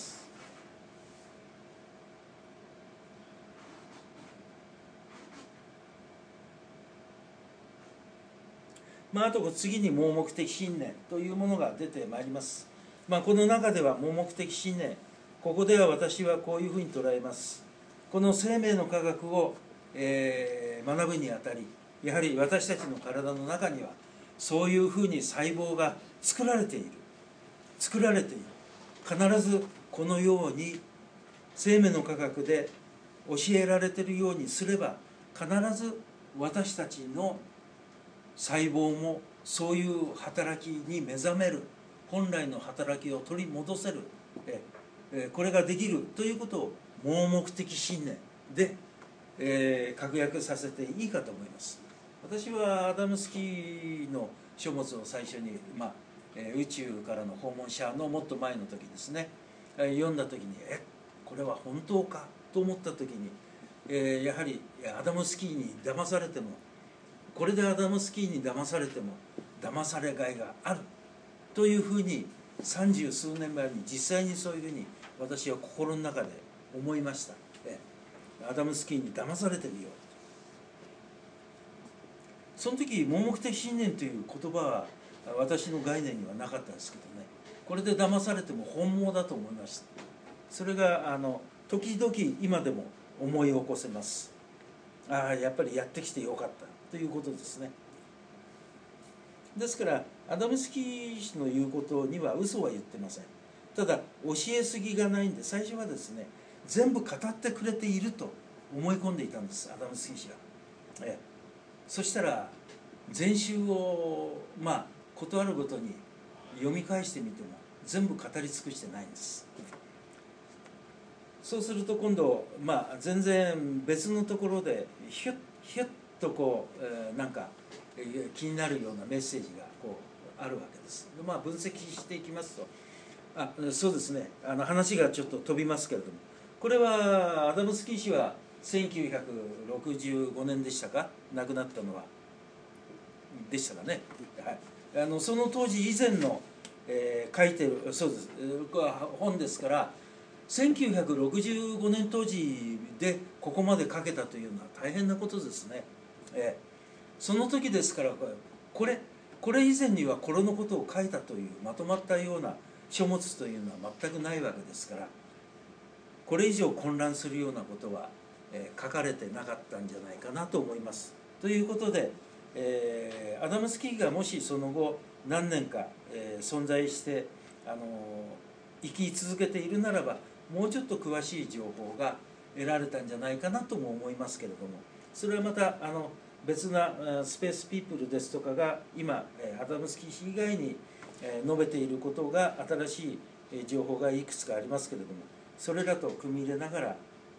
あと次に盲目的信念というものが出てまいります。この中では盲目的信念、ここでは私はこういうふうに捉えます。この生命の科学を、学ぶにあたり、やはり私たちの体の中にはそういうふうに細胞が作られている。必ずこのように生命の科学で教えられているようにすれば、必ず私たちの細胞もそういう働きに目覚める、本来の働きを取り戻せる、これができるということを盲目的信念で、確約させていいかと思います。私はアダムスキーの書物を最初に、宇宙からの訪問者のもっと前の時ですね、読んだ時にこれは本当かと思った時に、やはりアダムスキーに騙されても、これでアダムスキーに騙されても騙されがいがあるというふうに30数年前に実際にそういうふうに私は心の中で思いました。アダムスキーに騙されてるよ。その時盲目的信念という言葉は私の概念にはなかったですけどね、これで騙されても本望だと思いました。それが時々今でも思い起こせます。やっぱりやってきてよかったということですね。ですからアダムスキー氏の言うことには嘘は言ってません。ただ教えすぎがないんで、最初はですね、全部語ってくれていると思い込んでいたんです、アダムスキー氏が。そしたら全集を事あるごとに読み返してみても全部語り尽くしてないんです。そうすると今度全然別のところでヒュッとこうなんか気になるようなメッセージがこうあるわけです。分析していきますと、そうですね、話がちょっと飛びますけれども、これはアダムスキー氏は1965年でしたか、亡くなったのは。でしたかね、はい、その当時以前の、書いてるそうです本ですから、1965年当時でここまで書けたというのは大変なことですね。その時ですから、これ以前にはこれのことを書いたというまとまったような書物というのは全くないわけですから、これ以上混乱するようなことは、書かれてなかったんじゃないかなと思います。ということで、アダムスキーがもしその後何年か、存在して生き続けているならば、もうちょっと詳しい情報が得られたんじゃないかなとも思いますけれども、それはまた別なスペースピープルですとかが今アダムスキー氏以外に述べていることが、新しい情報がいくつかありますけれども、それらと組み入れながら、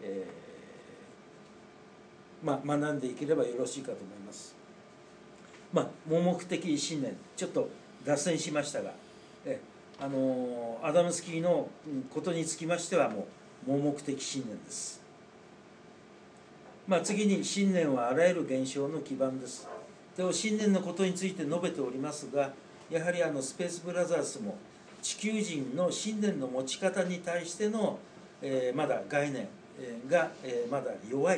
学んでいければよろしいかと思います。盲目的信念、ちょっと脱線しましたが、アダムスキーのことにつきましてはもう盲目的信念です。次に、信念はあらゆる現象の基盤です。でも信念のことについて述べておりますが、やはりスペースブラザーズも地球人の信念の持ち方に対しての、まだ概念が、まだ弱い、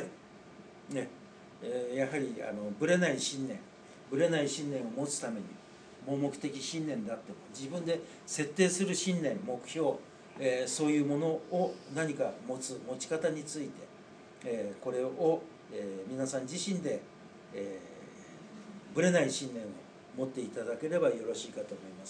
やはりぶれない信念を持つために、盲目的信念であっても自分で設定する信念、目標、そういうものを何か持ち方について、これを、皆さん自身で、ぶれない信念を持っていただければよろしいかと思います。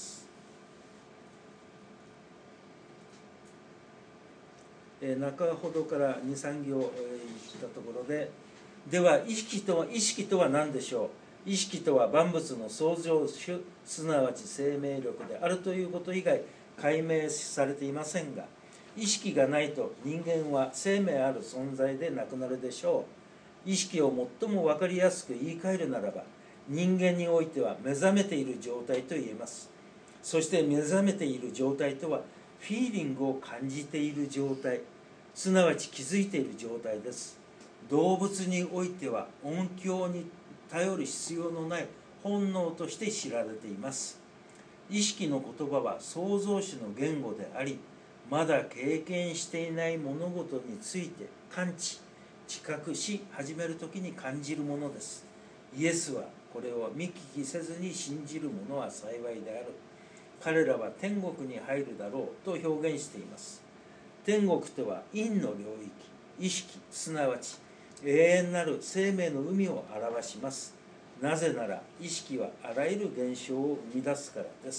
中ほどから2、3行言ったところで、では意識とは何でしょう。意識とは万物の創造主、すなわち生命力であるということ以外解明されていませんが、意識がないと人間は生命ある存在でなくなるでしょう。意識を最も分かりやすく言い換えるならば、人間においては目覚めている状態と言えます。そして目覚めている状態とは、フィーリングを感じている状態、すなわち気づいている状態です。動物においては音響に頼る必要のない本能として知られています。意識の言葉は創造主の言語であり、まだ経験していない物事について感知、知覚し始めるときに感じるものです。イエスはこれを見聞きせずに信じる者は幸いである。彼らは天国に入るだろうと表現しています。天国とは陰の領域、意識、すなわち永遠なる生命の海を表します。なぜなら意識はあらゆる現象を生み出すからです。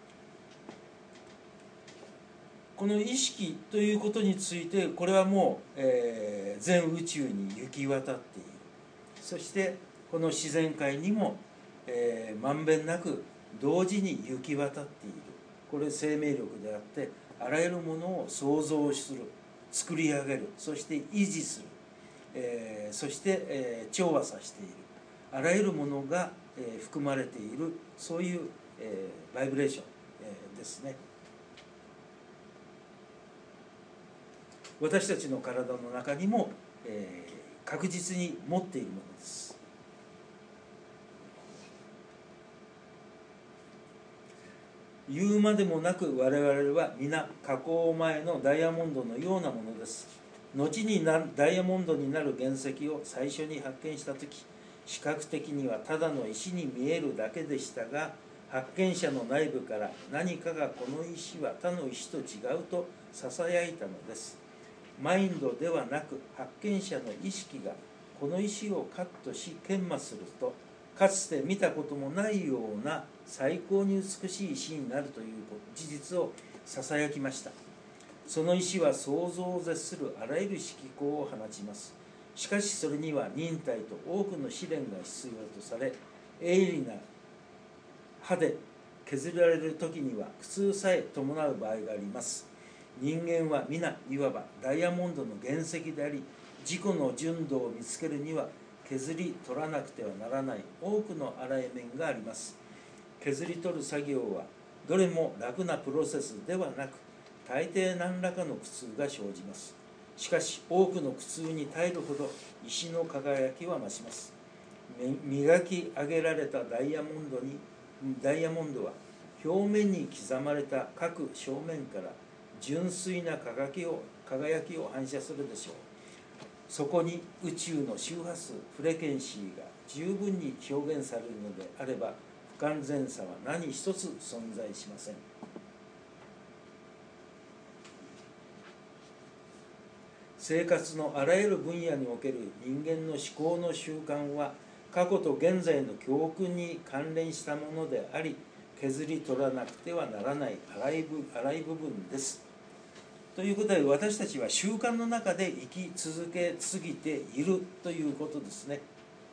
この意識ということについて、これはもう、全宇宙に行き渡っている。そしてこの自然界にも、まんべんなく同時に行き渡っている。これ生命力であって、あらゆるものを創造する、作り上げる、そして維持する、そして、調和させている、あらゆるものが、含まれている、そういう、バイブレーション、ですね。私たちの体の中にも、確実に持っているものです。言うまでもなく我々は皆加工前のダイヤモンドのようなものです。後にダイヤモンドになる原石を最初に発見したとき、視覚的にはただの石に見えるだけでしたが、発見者の内部から何かがこの石は他の石と違うとささやいたのです。マインドではなく発見者の意識がこの石をカットし研磨すると、かつて見たこともないような最高に美しい石になるという事実をささやきました。その石は想像を絶するあらゆる色光を放ちます。しかしそれには忍耐と多くの試練が必要とされ、 鋭利な刃で削られる時には苦痛さえ伴う場合があります。人間は皆いわばダイヤモンドの原石であり、自己の純度を見つけるには削り取らなくてはならない多くの粗い面があります。削り取る作業はどれも楽なプロセスではなく、大抵何らかの苦痛が生じます。しかし多くの苦痛に耐えるほど石の輝きは増します。磨き上げられたダイヤモンドは表面に刻まれた各正面から純粋な輝きを反射するでしょう。そこに宇宙の周波数フレケンシーが十分に表現されるのであれば、不完全さは何一つ存在しません。生活のあらゆる分野における人間の思考の習慣は過去と現在の教訓に関連したものであり、削り取らなくてはならない粗い部分です。ということで、私たちは習慣の中で生き続けすぎているということですね。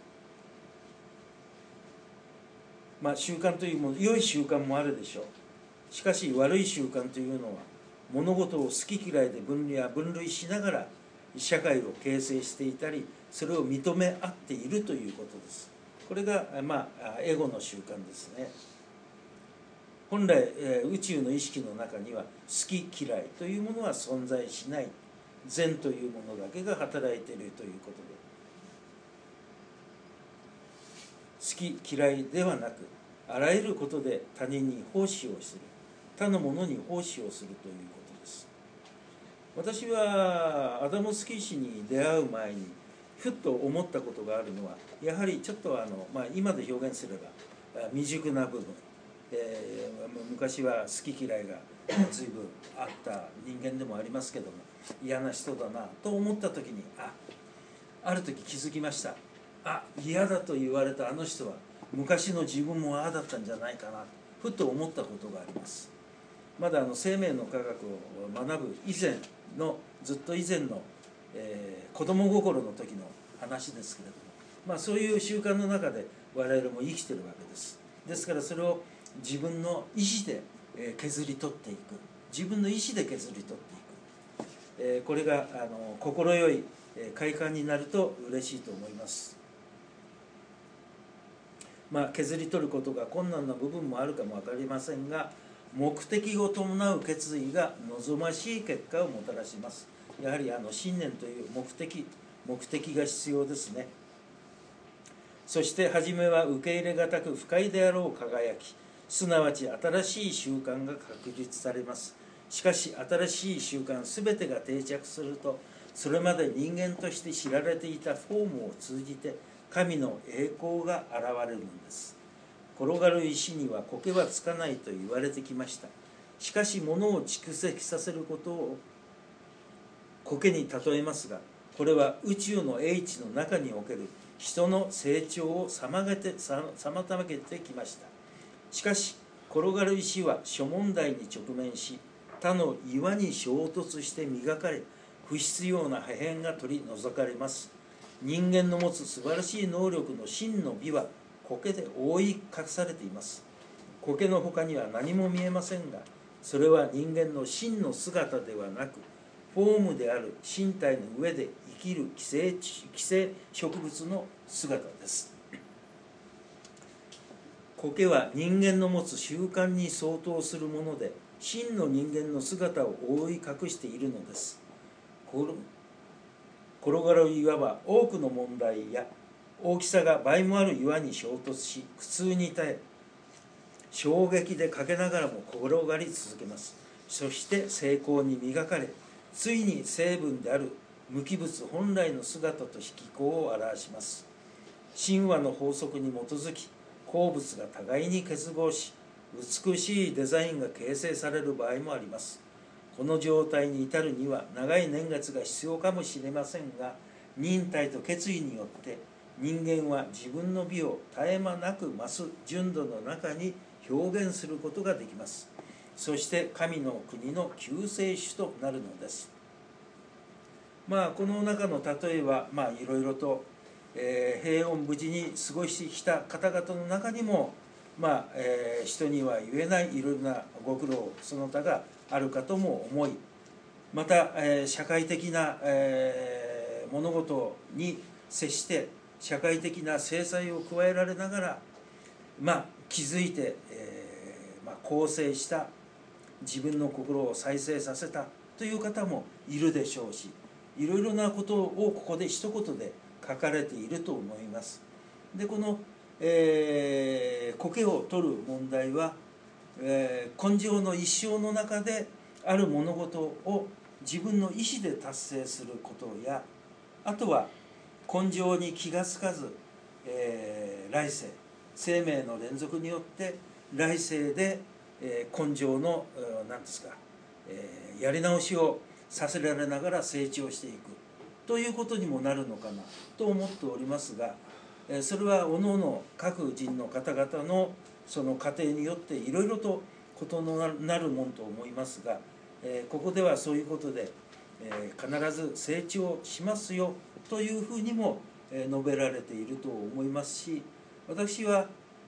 習慣というもの、良い習慣もあるでしょう。しかし悪い習慣というのは物事を好き嫌いで分類しながら社会を形成していたり、それを認め合っているということです。これがエゴの習慣ですね。本来宇宙の意識の中には好き嫌いというものは存在しない、善というものだけが働いているということで、好き嫌いではなく、あらゆることで他人に奉仕をする、他のものに奉仕をするということです。私はアダムスキー氏に出会う前にふっと思ったことがあるのは、やはりちょっと今で表現すれば未熟な部分、昔は好き嫌いが随分あった人間でもありますけども、嫌な人だなと思った時に、ある時気づきました。嫌だと言われたあの人は昔の自分もああだったんじゃないかな、ふと思ったことがあります。まだ生命の科学を学ぶずっと以前の、子供心の時の話ですけれども、そういう習慣の中で我々も生きてるわけです。ですからそれを自分の意思で削り取っていく、自分の意思で削り取っていく、これが心よい快感になると嬉しいと思います。削り取ることが困難な部分もあるかも分かりませんが、目的を伴う決意が望ましい結果をもたらします。やはり信念という目的が必要ですね。そして初めは受け入れがたく不快であろう輝き、すなわち新しい習慣が確立されます。しかし新しい習慣すべてが定着すると、それまで人間として知られていたフォームを通じて神の栄光が現れるのです。転がる石には苔はつかないと言われてきました。しかし物を蓄積させることを苔に例えますが、これは宇宙の英知の中における人の成長を妨げてきました。しかし転がる石は諸問題に直面し、他の岩に衝突して磨かれ、不必要な破片が取り除かれます。人間の持つ素晴らしい能力の真の美は苔で覆い隠されています。苔の他には何も見えませんが、それは人間の真の姿ではなく、フォームである身体の上で生きる寄生植物の姿です。苔は人間の持つ習慣に相当するもので、真の人間の姿を覆い隠しているのです。転がる岩は多くの問題や大きさが倍もある岩に衝突し、苦痛に耐え、衝撃でかけながらも転がり続けます。そして精巧に磨かれ、ついに成分である無機物本来の姿と色光を表します。神話の法則に基づき、鉱物が互いに結合し、美しいデザインが形成される場合もあります。この状態に至るには長い年月が必要かもしれませんが、忍耐と決意によって人間は自分の美を絶え間なく増す純度の中に表現することができます。そして神の国の救世主となるのです。この中の例えはいろいろと平穏無事に過ごしてきた方々の中にも、人には言えないいろいろなご苦労その他があるかとも思い、また、社会的な、物事に接して社会的な制裁を加えられながら、気づいて、更生した自分の心を再生させたという方もいるでしょうし、いろいろなことをここで一言で書かれていると思います。でこの、苔を取る問題は、根性の一生の中である物事を自分の意思で達成することや、あとは根性に気がつかず、来世生命の連続によって来世で、根性の何ですか、やり直しをさせられながら成長していくということにもなるのかなと思っておりますが、それはおのおの各人の方々のその過程によっていろいろと異なるもんと思いますが、ここではそういうことで、必ず成長しますよというふうにも述べられていると思いますし、私は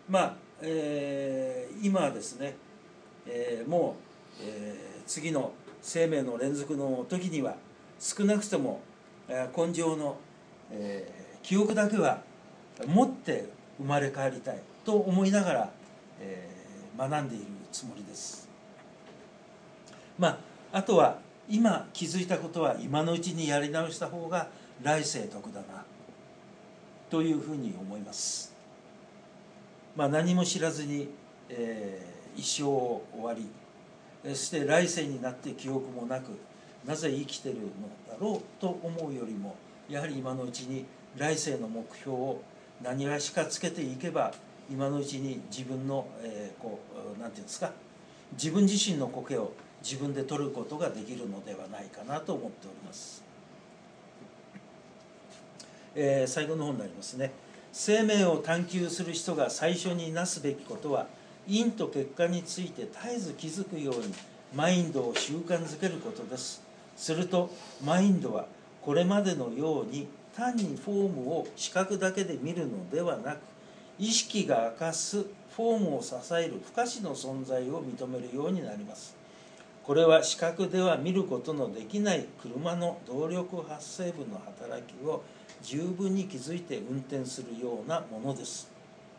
今はですね、もう、次の生命の連続の時には少なくとも根性の、記憶だけは持って生まれ変わりたいと思いながら、学んでいるつもりです。あとは今気づいたことは今のうちにやり直した方が来世得だなというふうに思います。何も知らずに、一生を終わり、そして来世になって記憶もなくなぜ生きてるのだろうと思うよりも、やはり今のうちに来世の目標を何がしかつけていけば、今のうちに自分の、なんていうんですか、自分自身の苔を自分で取ることができるのではないかなと思っております。最後の方になりますね。生命を探求する人が最初になすべきことは、因と結果について絶えず気づくようにマインドを習慣づけることです。するとマインドはこれまでのように単にフォームを視覚だけで見るのではなく、意識が明かすフォームを支える不可視の存在を認めるようになります。これは視覚では見ることのできない車の動力発生部の働きを十分に気づいて運転するようなものです。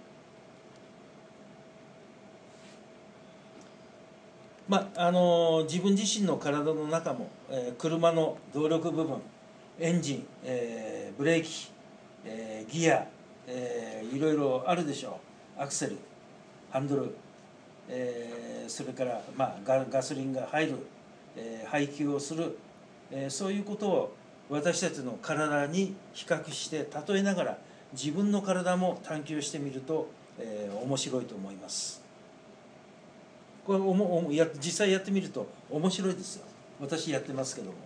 自分自身の体の中も、車の動力部分、エンジン、ブレーキ、ギア、いろいろあるでしょう。アクセル、ハンドル、それから、ガソリンが入る、配給をする、そういうことを私たちの体に比較して例えながら自分の体も探求してみると、面白いと思います。これ実際やってみると面白いですよ。私やってますけど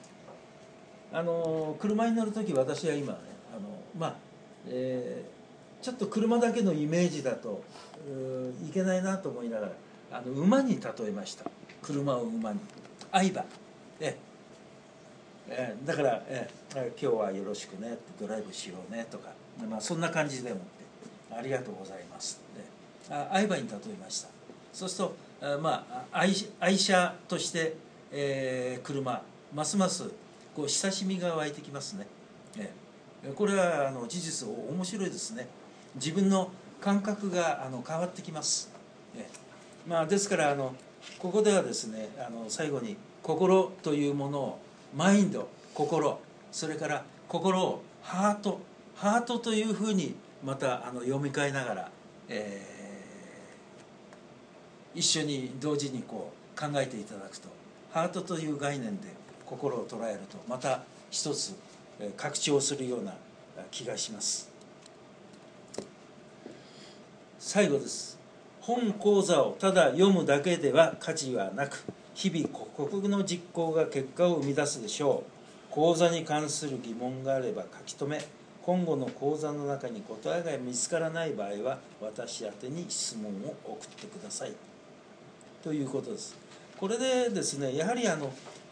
も、車に乗るとき私は今ね、ちょっと車だけのイメージだといけないなと思いながら馬に例えました。車を馬に、愛馬、だから、今日はよろしくね、ドライブしようねとか、そんな感じでもってありがとうございますって愛馬に例えました。そうすると愛車として、車ますますこう親しみが湧いてきますね。これは事実面白いですね。自分の感覚が変わってきます。ですからここではですね、最後に心というものをマインド、心、それから心をハートというふうにまた読み替えながら、一緒に同時にこう考えていただくと、ハートという概念で心を捉えるとまた一つ拡張するような気がします。最後です。本講座をただ読むだけでは価値はなく、日々刻々の実行が結果を生み出すでしょう。講座に関する疑問があれば書き留め、今後の講座の中に答えが見つからない場合は私宛てに質問を送ってくださいということです。これでですね、やはり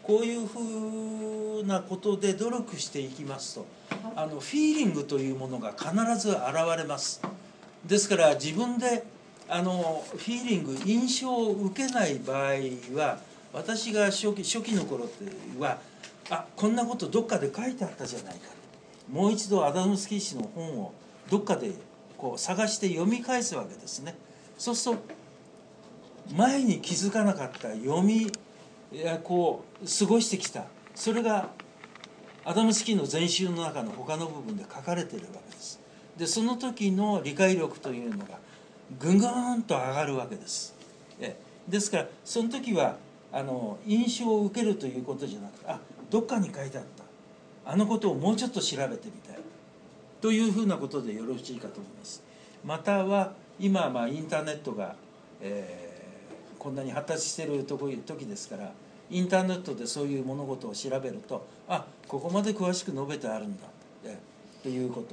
こういうふうなことで努力していきますとフィーリングというものが必ず現れます。ですから自分でフィーリング印象を受けない場合は、私が初期の頃はこんなことどっかで書いてあったじゃないか、もう一度アダム・スキー氏の本をどっかでこう探して読み返すわけですね。そうすると前に気づかなかったこう過ごしてきた、それがアダム・スキーの全集の中の他の部分で書かれているわけです。でその時の理解力というのがぐんぐんと上がるわけです。ですからその時は印象を受けるということじゃなくて、どっかに書いてあったあのことをもうちょっと調べてみたいというふうなことでよろしいかと思います。または今インターネットが、こんなに発達している時ですから、インターネットでそういう物事を調べるとここまで詳しく述べてあるんだ、ということ、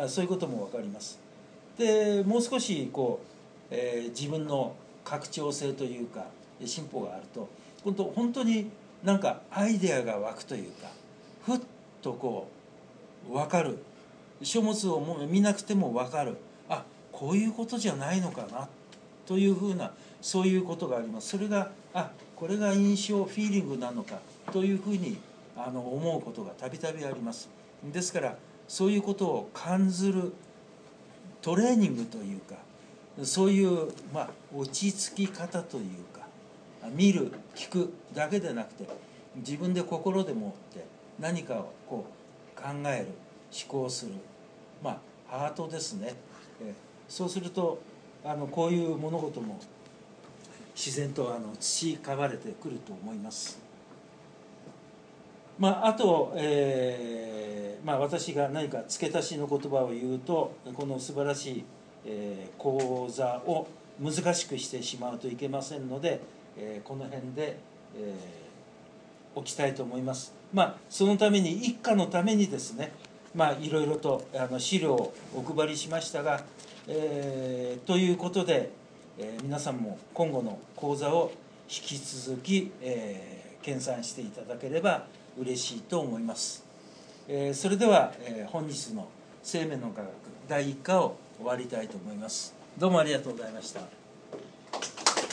そういうことも分かります。でもう少し自分の拡張性というか進歩があると本当になんかアイデアが湧くというか、ふっと分かる、書物を見なくても分かる、こういうことじゃないのかなというふうな、そういうことがあります。それがこれが印象フィーリングなのかというふうに思うことがたびたびあります。ですからそういうことを感じるトレーニングというか、そういう落ち着き方というか、見る聞くだけでなくて自分で心でもって何かを考える、思考する、ハートですね。そうするとこういう物事も自然と培われてくると思います。あと、私が何か付け足しの言葉を言うと、この素晴らしい、講座を難しくしてしまうといけませんので、この辺で、おきたいと思います。そのために一家のためにですね、いろいろと資料をお配りしましたが、ということで、皆さんも今後の講座を引き続き、研鑽していただければ嬉しいと思います。それでは、本日の生命の科学第1課を終わりたいと思います。どうもありがとうございました。